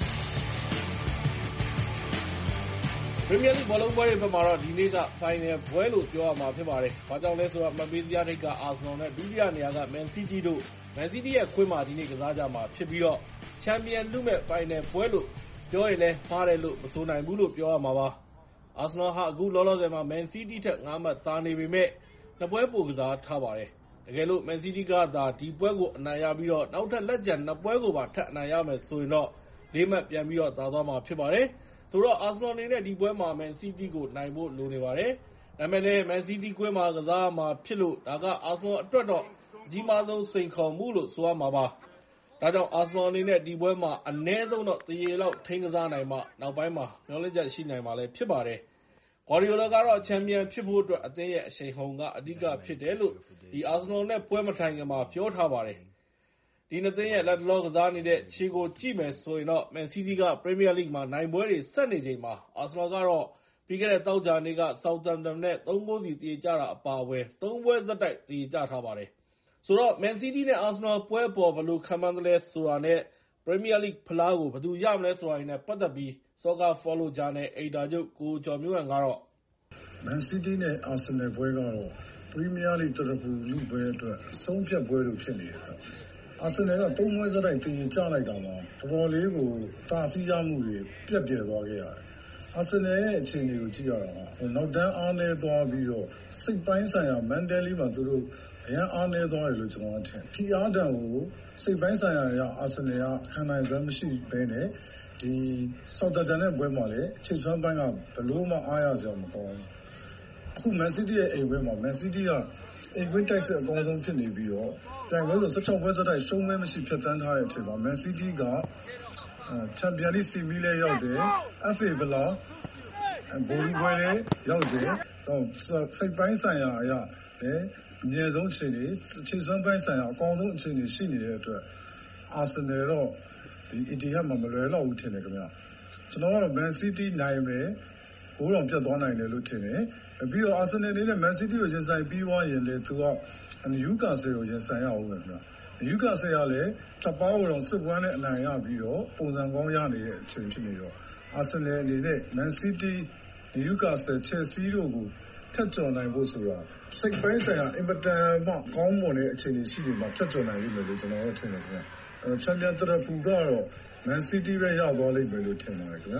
ပရီးမီးယားလိဘောလုံးပွဲတွေဘက်မှာတော့ဒီနေ့ကဖိုင်နယ်ပွဲလို့ပြောရမှာဖြစ်ပါတယ်။ဘာကြောင့်လဲဆိုတော့မန်ပေးစရာထိတ်ကအာဆင်နယ်နဲ့ဒုတိယနေရာကမန်စီးတီးတို့မန်စီးတီးရဲ့ခွင်းမှာဒီနေ့ကစားကြမှာဖြစ်ပြီးတော့ချန်ပီယံလုမဲ့ဖိုင်နယ်ပွဲလို့ပြောရင်လည်းမှားတယ်လို့မဆိုနိုင်ဘူးလို့ပြောရမှာပါ။အာဆင်နယ်ဟာအခုလောလောဆယ်မှာမန်စီးတီးထက်၅မှတ်သာနေပေမဲ့နှစ်ပွဲပိုကစားထားပါတယ်။တကယ်လို့မန်စီးတီးကသာဒီပွဲကိုအနိုင်ရပြီးတော့နောက်ထပ်လက်ကျန်နှစ်ပွဲကိုပါထပ်အနိုင်ရမယ်ဆိုရင်တော့လေးမှတ်ပြန်ပြီးတော့သာသွားမှာဖြစ်ပါတယ်။ဆိုတော့အာဆင်နယ်အနေနဲ့ဒီပွဲမှာမန်စီးတီးကိုနိုင်ဖို့လိုနေပါတယ်။ဒါပေမဲ့လည်းမန်စီးတီးကွင်းမှာကစားမှာဖြစ်လို့ဒါကအာဆင်နယ်အတွက်တော့အကြီးမားဆုံးစိန်ခေါ်မှုလို့ဆိုရမှာပါ။ဒါကြောင့်အာဆင်နယ်အနေနဲ့ဒီပွဲမှာအနည်းဆုံးတော့တရေလောက်ထိန်းကစားနိုင်မှနောက်ပိုင်းမှာမျှော်လင့်ချက်ရှိနိုင်မှာလည်းဖြစ်ပါတယ်။ဂွာဒီယိုလာကတော့ချန်ပီယံဖြစ်ဖို့အတွက်အသင်းရဲ့အရှိန်အဟုန်ကအဓိကဖြစ်တယ်လို့ဒီအာဆင်နယ်နဲ့ပွဲမထိုင်ခင်မှာပြောထားပါတယ်။ဒီနှစ်သင်းရဲ့လက်တလောကစားနေတဲ့ခြေကိုကြည့်မယ်ဆိုရင်တော့မန်စီးတီးကပရီးမီးယားလိဂ်မှာနိုင်ပွဲတွေဆက်နေချိန်မှာအာဆင်နယ်ကတော့ပြီးခဲ့တဲ့သောကြာနေ့ကဆောက်သမ်ပ်တန်နဲ့သုံးဂိုးစီသရေကျတာအပါအဝင်သုံးပွဲဆက်တိုက်သရေကျထားပါတယ်။ဆိုတော့မန်စီးတီးနဲ့အာဆင်နယ်ပွဲအပေါ်ဘယ်လိုခန့်မှန်းသလဲဆိုတာနဲ့ပရီးမီးယားလိဂ်ဖလားကိုဘယ်သူရမလဲဆိုတာနဲ့ပတ်သက်ပြီးဆော့ကာဖောလိုဂျာနယ်အယ်ဒီတာချုပ်ကိုကျော်မျိုးဟန်ကတော့မန်စီးတီးနဲ့အာဆင်နယ်ပွဲကတော့ပရီးမီးယားလိဂ်တော်တော်ပူလူပွဲအတွက်အဆုံးဖြတ်ပွဲလို့ဖြစ်နေတယ်ครับအာဆင်နယ်ကသုံးပွဲစတိုက်တင်ကျလိုက်တာမှာတော်တော်လေးကိုတာစီးရမှုတွေပြက်ပြဲသွားခဲ့ရတယ်အာဆင်နယ်ရဲ့အခြေအနေကိုကြည့်ရတာကနောက်တန်းအားနည်းသွားပြီးတော့စိတ်ပိုင်းဆိုင်ရာမန်တယ်လီမှာသူတို့အရင်အားနည်းသွားတယ်လို့ကျွန်တော်ထင်ထီအားတန်ကိုစိတ်ပိုင်းဆိုင်ရာအရအာဆင်နယ်ကခံနိုင်စွမ်းမရှိဘဲနဲ့ဒီဆောက်တာတန်တဲ့ပွဲမှာလည်းအခြေစွမ်းပိုင်းကဘလို့မှအားရစရာမကောင်းအခုမန်စီးတီးရဲ့အိမ်ပွဲမှာမန်စီးတီးကအိမ်ပွဲတိုက်စစ်အကောင်းဆုံးဖြစ်နေပြီးတော့ပြန်လို့ဆို၁၆ပွဲစတိုက်ရှုံးမဲမရှိဖြတ်တန်းထားတဲ့အချိန်မှာမန်စီးတီးကချန်ပီယံလိဆီမီလည်းရောက်တယ် အက်ဖ်အေ ဖလားဘိုလီပွဲလည်းရောက်တယ်တော့စိတ်ပိုင်းဆိုင်ရာအရာလည်းအမြဲဆုံးအခြေအနေအခြေစွမ်းပိုင်းဆိုင်ရာအကောင်းဆုံးအခြေအနေရှိနေတဲ့အတွက်အာဆင်နယ်တော့ဒီအီတီဟတ်မှာမလွယ်တော့ဘူးထင်တယ်ခင်ဗျာကျွန်တော်ကတော့မန်စီးတီးနိုင်မယ်ဂိုးတော်ပြတ်သွားနိုင်တယ်လို့ထင်တယ်ပြီးတော့အာဆင်နယ်အနေနဲ့မန်စီးတီးကိုရင်ဆိုင်ပြီးသွားရင်လေသူကနယူကာဆယ်ကိုရင်ဆိုင်ရအောင်ပဲခင်ဗျာနယူကာဆယ်ကလည်းထပ်ပါးတော်စစ်ပွဲနဲ့အနိုင်ရပြီးတော့ပုံစံကောင်းရနေတဲ့အချိန်ဖြစ်နေတော့အာဆင်နယ်အနေနဲ့မန်စီးတီးနယူကာဆယ်ချယ်ဆီတို့ကိုထပ်ကျော်နိုင်ဖို့ဆိုတာစိတ်ပိုင်းဆိုင်ရာအင်ပတန်မှကောင်းမွန်တဲ့အခြေအနေရှိနေမှာထပ်ကျော်နိုင်လိမ့်မယ်လို့ကျွန်တော်တို့ထင်တယ်ခင်ဗျာအဲချန်ပီယံတရဖူကတော့မန်စီးတီးပဲရသွားလိမ့်မယ်လို့ထင်ပါတယ်ခင်ဗျာ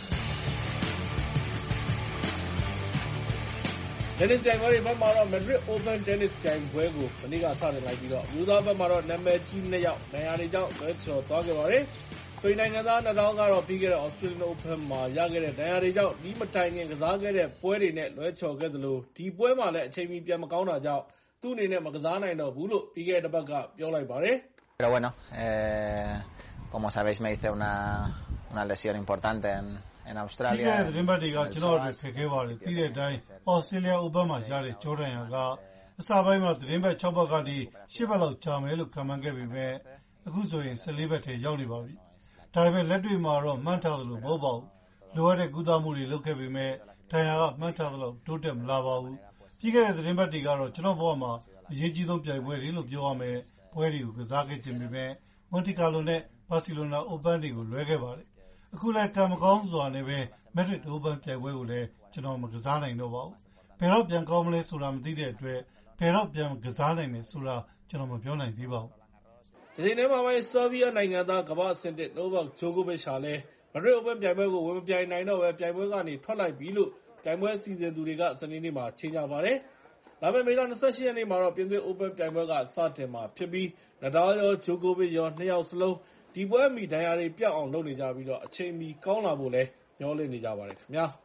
တင်းနစ်ပြိုင်ပွဲတွေဘက်မှာတော့ Madrid Open တင်းနစ်ပြိုင်ပွဲကိုမနေ့ကစတင်လိုက်ပြီးတော့အမျိုးသားဘက်မှာတော့နာမည်ကြီးနှစ်ယောက်နိုင်ရာတွေကြောင့်လွဲချော်သွားခဲ့ပါတယ်။စပိန်နိုင်ငံသားနဒါလ်ကတော့ပြီးခဲ့တဲ့ Australian Open မှာရခဲ့တဲ့နိုင်ရာတွေကြောင့်ဒီမတိုင်ခင်ကစားခဲ့တဲ့ပွဲတွေနဲ့လွဲချော်ခဲ့သလိုဒီပွဲမှာလည်းအချိန်မီပြန်မကောင်းတာကြောင့်သူ့အနေနဲ့မကစားနိုင်တော့ဘူးလို့ပြီးခဲ့တဲ့တစ်ပတ်ကပြောလိုက်ပါတယ်။ Pero bueno, eh, como sabéis me hice una una lesión importante en en Australia ဒီကသတင်းပတ်တွေကကျွန်တော်တို့ဖြစ်ခဲ့ပါတယ်ပြီးတဲ့အတိုင်း Australia Open မှာရတဲ့ဂျော်ဒန်ယာကအစပိုင်းမှာသတင်းပတ်၆ပတ်ကနေ၈ပတ်လောက်ကြာမယ်လို့ခန့်မှန်းခဲ့ပေမဲ့အခုဆိုရင်၁၄ပတ်ထဲရောက်နေပါပြီဒါပေမဲ့လက်တွေ့မှာတော့မှန်းထားသလိုမဟုတ်ပါဘူးလိုအပ်တဲ့ကုသမှုတွေလုပ်ခဲ့ပေမဲ့ဒဏ်ရာကမှန်းထားသလိုတိုးတက်မလာပါဘူးပြီးခဲ့တဲ့သတင်းပတ်တွေကတော့ကျွန်တော်ဘဝမှာအရေးကြီးဆုံးပြိုင်ပွဲတွေလို့ပြောရမယ်ပွဲတွေကိုကစားခဲ့ခြင်းပေမဲ့ Monte Carlo နဲ့ Barcelona Open တွေကိုလွဲခဲ့ပါတယ်အခုလည်းကံမကောင်းစွာနဲ့ပဲ Madrid Open ပြိုင်ပွဲကိုလည်းကျွန်တော်မကစားနိုင်တော့ပါဘူးဘယ်တော့ပြန်ကောင်းမလဲဆိုတာမသိတဲ့အတွက်ဘယ်တော့ပြန်ကစားနိုင်မယ်ဆိုတာကျွန်တော်မပြောနိုင်သေးပါဘူး။ဒီနေ့မှာပဲဆာဗီးယားနိုင်ငံသားကမ္ဘာ့အဆင့်တစ်နိုဗက်ဂျိုကိုဗစ်ဟာလည်းမဒရစ်အိုပန်ပြိုင်ပွဲကိုဝင်မပြိုင်နိုင်တော့ဘဲပြိုင်ပွဲကနေထွက်လိုက်ပြီလို့ပြိုင်ပွဲစီစဉ်သူတွေကစနေနေ့မှာကြေညာပါတယ်။လာမယ့်မေလ၂၈ရက်နေ့မှာတော့ပြင်သစ်အိုပန်ပြိုင်ပွဲကစတင်မှာဖြစ်ပြီးနာဒါးရောဂျိုကိုဗစ်ရောနှစ်ယောက်စလုံးဒီပွဲမီဒဏ်ရာတွေပြောက်အောင်လုပ်နေကြပြီးတော့အချိန်မီကောင်းလာဖို့လည်းမျှော်လင့်နေကြပါတယ်ခင်ဗျာ။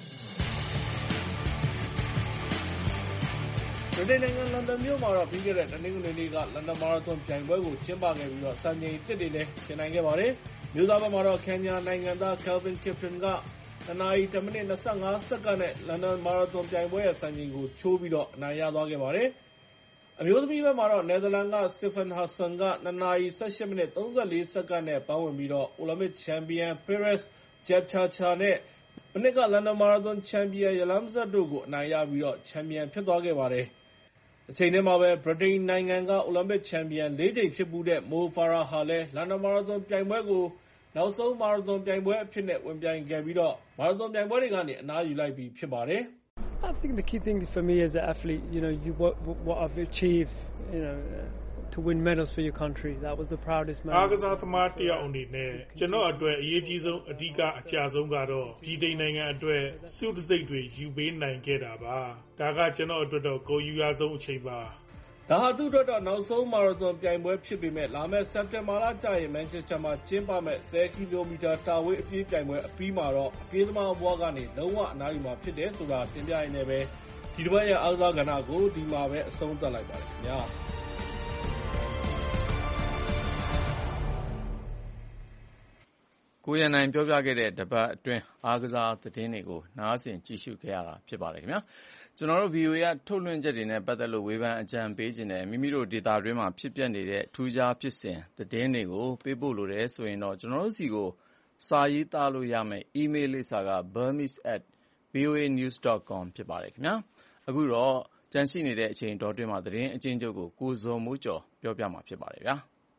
ဗြိတိန်နိုင်ငံလန်ဒန်မြို့မှာတော့ပြီးခဲ့တဲ့တနင်္ဂနွေနေ့ကလန်ဒန်မာရသွန်ပြိုင်ပွဲကိုကျင်းပခဲ့ပြီးတော့စံချိန်သစ်တွေလည်းပြင်နိုင်ခဲ့ပါတယ်။မြို့သားဘက်မှာတော့ကန်ညာနိုင်ငံသား Kelvin Kiptum က၂ နာရီတစ်မိနစ်၂၅စက္ကန့်နဲ့လန်ဒန်မာရသွန်ပြိုင်ပွဲရဲ့စံချိန်ကိုချိုးပြီးတော့အနိုင်ရသွားခဲ့ပါတယ်။အမျိုးသမီးဘက်မှာတော့နယ်သာလန်က Sifan Hassan က၂ နာရီ၁၈မိနစ်၃၄စက္ကန့်နဲ့ပန်းဝင်ပြီးတော့အိုလံပစ်ချန်ပီယံ Peres Jepchirchir နဲ့မနှစ်ကလန်ဒန်မာရသွန်ချန်ပီယံ Yalamzat တို့ကိုအနိုင်ရပြီးတော့ချန်ပီယံဖြစ်သွားခဲ့ပါတယ်။အချိန်ထဲမှာပဲဗြိတိန်နိုင်ငံကအိုလံပစ်ချန်ပီယံလေးကြိမ်ဖြစ်ဖူးတဲ့ Mo Farah ဟာလည်းလန်ဒန်မာရသွန်ပြိုင်ပွဲကိုနောက်ဆုံးမာရသွန်ပြိုင်ပွဲအဖြစ်နဲ့ဝင်ပြိုင်ခဲ့ပြီးတော့မာရသွန်ပြိုင်ပွဲတွေကနေအနားယူလိုက်ပြီးဖြစ်ပါတယ်။ I think the key thing for me as an athlete, you know, you what what I've achieved, you know, to win medals for your country. That was the proudest moment. အားကစားသမားတယောက်အနေနဲ့ကျွန်တော်အတွက်အရေးကြီးဆုံးအဓိကအကျဆုံးကတော့ပြည်ထိုင်နိုင်ငံအတွက်စုတစိတ်တွေယူပေးနိုင်ခဲ့တာပါ။ဒါကကျွန်တော်အတွက်တော့ဂုဏ်ယူရဆုံးအချိန်ပါ။ဒါဟာသူ့အတွက်တော့နောက်ဆုံးမာရသွန်ပြိုင်ပွဲဖြစ်ပေမဲ့လာမယ့်စက်တင်ဘာလကျရင်မန်ချက်စတာမှာကျင်းပမယ့်၁၀ကီလိုမီတာတာဝေးအပြေးပြိုင်ပွဲအပြီးမှာတော့အပြေးသမားဘွားကနေလုံးဝအနားယူမှာဖြစ်တယ်ဆိုတာတင်ပြရင်းနဲ့ပဲဒီတစ်ပတ်ရဲ့အားကစားကဏ္ဍကိုဒီမှာပဲအဆုံးသတ်လိုက်ပါတယ်ခင်ဗျာ။ကိုရန်နိုင်ပြောပြခဲ့တဲ့တပတ်အတွင်းအားကစားသတင်းတွေကိုနားဆင်ကြည့်ရှုခဲ့ရတာဖြစ်ပါတယ်ခင်ဗျာကျွန်တော်တို့ ဗီအိုအေ ကထုတ်လွှင့်ချက်တွေနဲ့ပတ်သက်လို့ဝေဖန်အကြံပေးခြင်းနဲ့မိမိတို့ဒေတာတွင်းမှာဖြစ်ပျက်နေတဲ့ထူးခြားဖြစ်စဉ်သတင်းတွေကိုပေးပို့လိုတယ်ဆိုရင်တော့ကျွန်တော်တို့စီကိုစာရေးသားလို့ရမယ် email လိပ်စာက burmese at voa news dot com ဖြစ်ပါတယ်ခင်ဗျာအခုတော့ကြန့်ရှိနေတဲ့အချိန်တော်တွင်းမှာသတင်းအကျဉ်းချုပ်ကိုကိုဇော်မိုးကျော်ပြောပြမှာဖြစ်ပါတယ်ဗျာ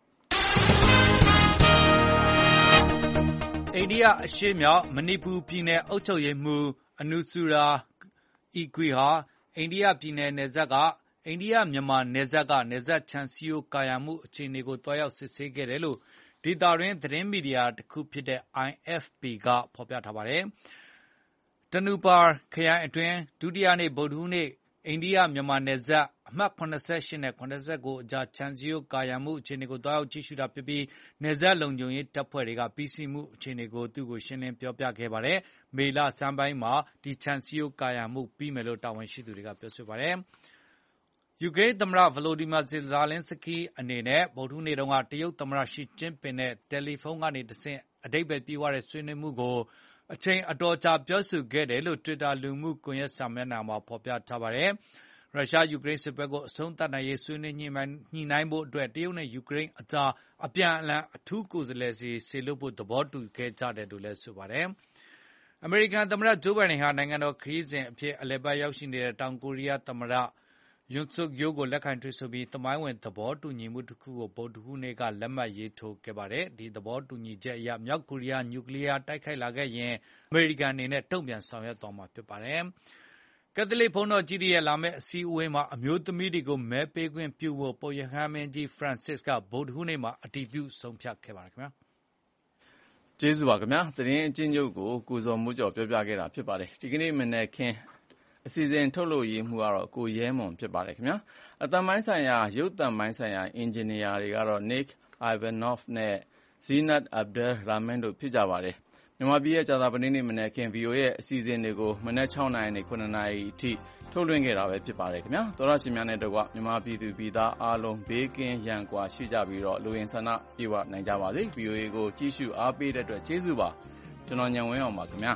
အိန္ဒိယအရှေ့မြောက်မဏိပူပြည်နယ်အုပ်ချုပ်ရေးမှူးအနုဆူရာအီကွီဟာအိန္ဒိယပြည်နယ်နယ်စပ်ကအိန္ဒိယမြန်မာနယ်စပ်ကနယ်စပ်ခြံစည်းရိုးကာရမှုအခြေအနေကိုတွားရောက်စစ်ဆေးခဲ့တယ်လို့ဒေတာရင်းသတင်းမီဒီယာတစ်ခုဖြစ်တဲ့ အိုင် အက်ဖ် ပီ ကဖော်ပြထားပါတယ်။တနူပါခရိုင်အတွင်းဒုတိယနေ့ဗုဒ္ဓဟူးနေ့အိန္ဒိယမြန်မာနယ်စပ်အမှတ်၇၈နဲ့၇၉အကြားခြံစည်းရိုးကာရမှုအခြေအနေကိုတွားရောက်ကြည့်ရှုတာဖြစ်ပြီးနယ်စပ်လုံခြုံရေးတပ်ဖွဲ့တွေကပြီးစီးမှုအခြေအနေကိုသူ့ကိုရှင်းလင်းပြောပြခဲ့ပါတယ်။မေလဆန်းပိုင်းမှာဒီခြံစည်းရိုးကာရမှုပြီးမယ်လို့တာဝန်ရှိသူတွေကပြောဆိုပါတယ်။ယူကရိန်းသမ္မတဗလိုဒီမာဇာလင်းစကီအနေနဲ့ဗုဒ္ဓဟူးနေ့တုန်းကတရုတ်သမ္မတရှီကျင်းပင်နဲ့တယ်လီဖုန်းကနေတဆင့်အဓိပ္ပာယ်ပြည့်ဝတဲ့ဆွေးနွေးမှုကိုအချိန်အတော်ကြာပြောဆိုခဲ့တယ်လို့ Twitter လူမှုကွန်ရက်စာမျက်နှာမှာဖော်ပြထားပါတယ်။ရုရှားယူကရိန်းစစ်ပွဲကိုအဆုံးသတ်နိုင်ရေးဆွေးနွေးညှိနှိုင်းဖို့အတွက်တရုတ်နဲ့ယူကရိန်းအကြားအပြန်အလှန်အထူးကိုယ်စားလှယ်စီစေလွှတ်ဖို့သဘောတူခဲ့ကြတယ်လို့လည်းဆိုပါတယ်။အမေရိကန်သမ္မတဂျိုးဘိုင်ဒန်ဟာနိုင်ငံတော်ခရီးစဉ်အဖြစ်အလည်ပတ်ရောက်ရှိနေတဲ့တောင်ကိုရီးယားသမ္မတယွန်ဆုတ်ယိုးကိုလက်ခံတွေ့ဆုံပြီးသမိုင်းဝင်သဘောတူညီမှုတစ်ခုကိုဗုဒ္ဓဟူးနေ့ကလက်မှတ်ရေးထိုးခဲ့ပါတယ်။ဒီသဘောတူညီချက်အရမြောက်ကိုရီးယားနျူကလ িয়ার တိုက်ခိုက်လာခဲ့ရင်အမေရိကန်အနေနဲ့တုံ့ပြန်ဆောင်ရွက်သွားမှာဖြစ်ပါတယ်။ကက်သလစ်ဘုန်းတော်ကြီးတွေရဲ့လာမယ့်အစည်းအဝေးမှာအမျိုးသမီးတွေကိုမဲပေးခွင့်ပြုဖို့ပုပ်ရဟန်းမင်းကြီးဖရန့်စစ်ကဗုဒ္ဓဟူးနေ့မှာအတည်ပြုဆုံးဖြတ်ခဲ့ပါတယ်ခင်ဗျာကျေးဇူးပါခင်ဗျာသတင်းအချင်းချုပ်ကိုကိုဇော်မိုးကျော်ပြောပြခဲ့တာဖြစ်ပါတယ်ဒီကနေ့မနေ့ကင်းအစီအစဉ်ထုတ်လို့ရေးမှုကတော့ကိုရဲမွန်ဖြစ်ပါတယ်ခင်ဗျာအတမိုင်းဆိုင်ရာရုပ်သံမိုင်းဆိုင်ရာအင်ဂျင်နီယာတွေကတော့ Nick Ivanov နဲ့ Zinat Abdel Rahman တို့ဖြစ်ကြပါတယ်မြန်မာပြည်ရဲ့ကြာသပတေးနေ့မနေ့က ဗီအိုအေရဲ့အစီအစဉ်တွေကိုမနေ့၆နာရီနဲ့၇နာရီအထိထုတ်လွှင့်ခဲ့တာပဲဖြစ်ပါတယ်ခင်ဗျာသောရရှင်များနဲ့တကွမြန်မာပြည်သူပြည်သားအားလုံးဘေးကင်းရန်ကွာရှိကြပြီးတော့လူဝင်ဆန္ဒပြေဝနိုင်ကြပါစေ ဗီအိုအေ ကိုကြည့်ရှုအားပေးတဲ့အတွက်ကျေးဇူးပါကျွန်တော်ညံဝင်းအောင်ပါခင်ဗျာ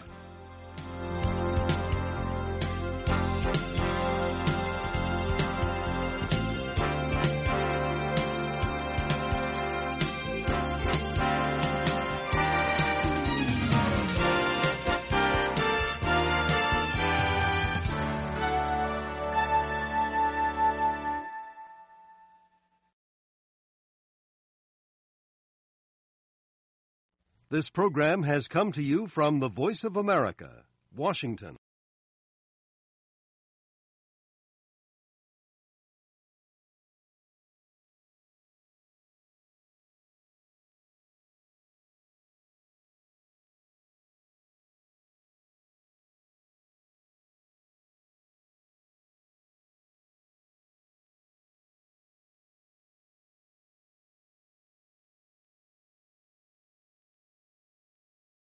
This program has come to you from the Voice of America, Washington.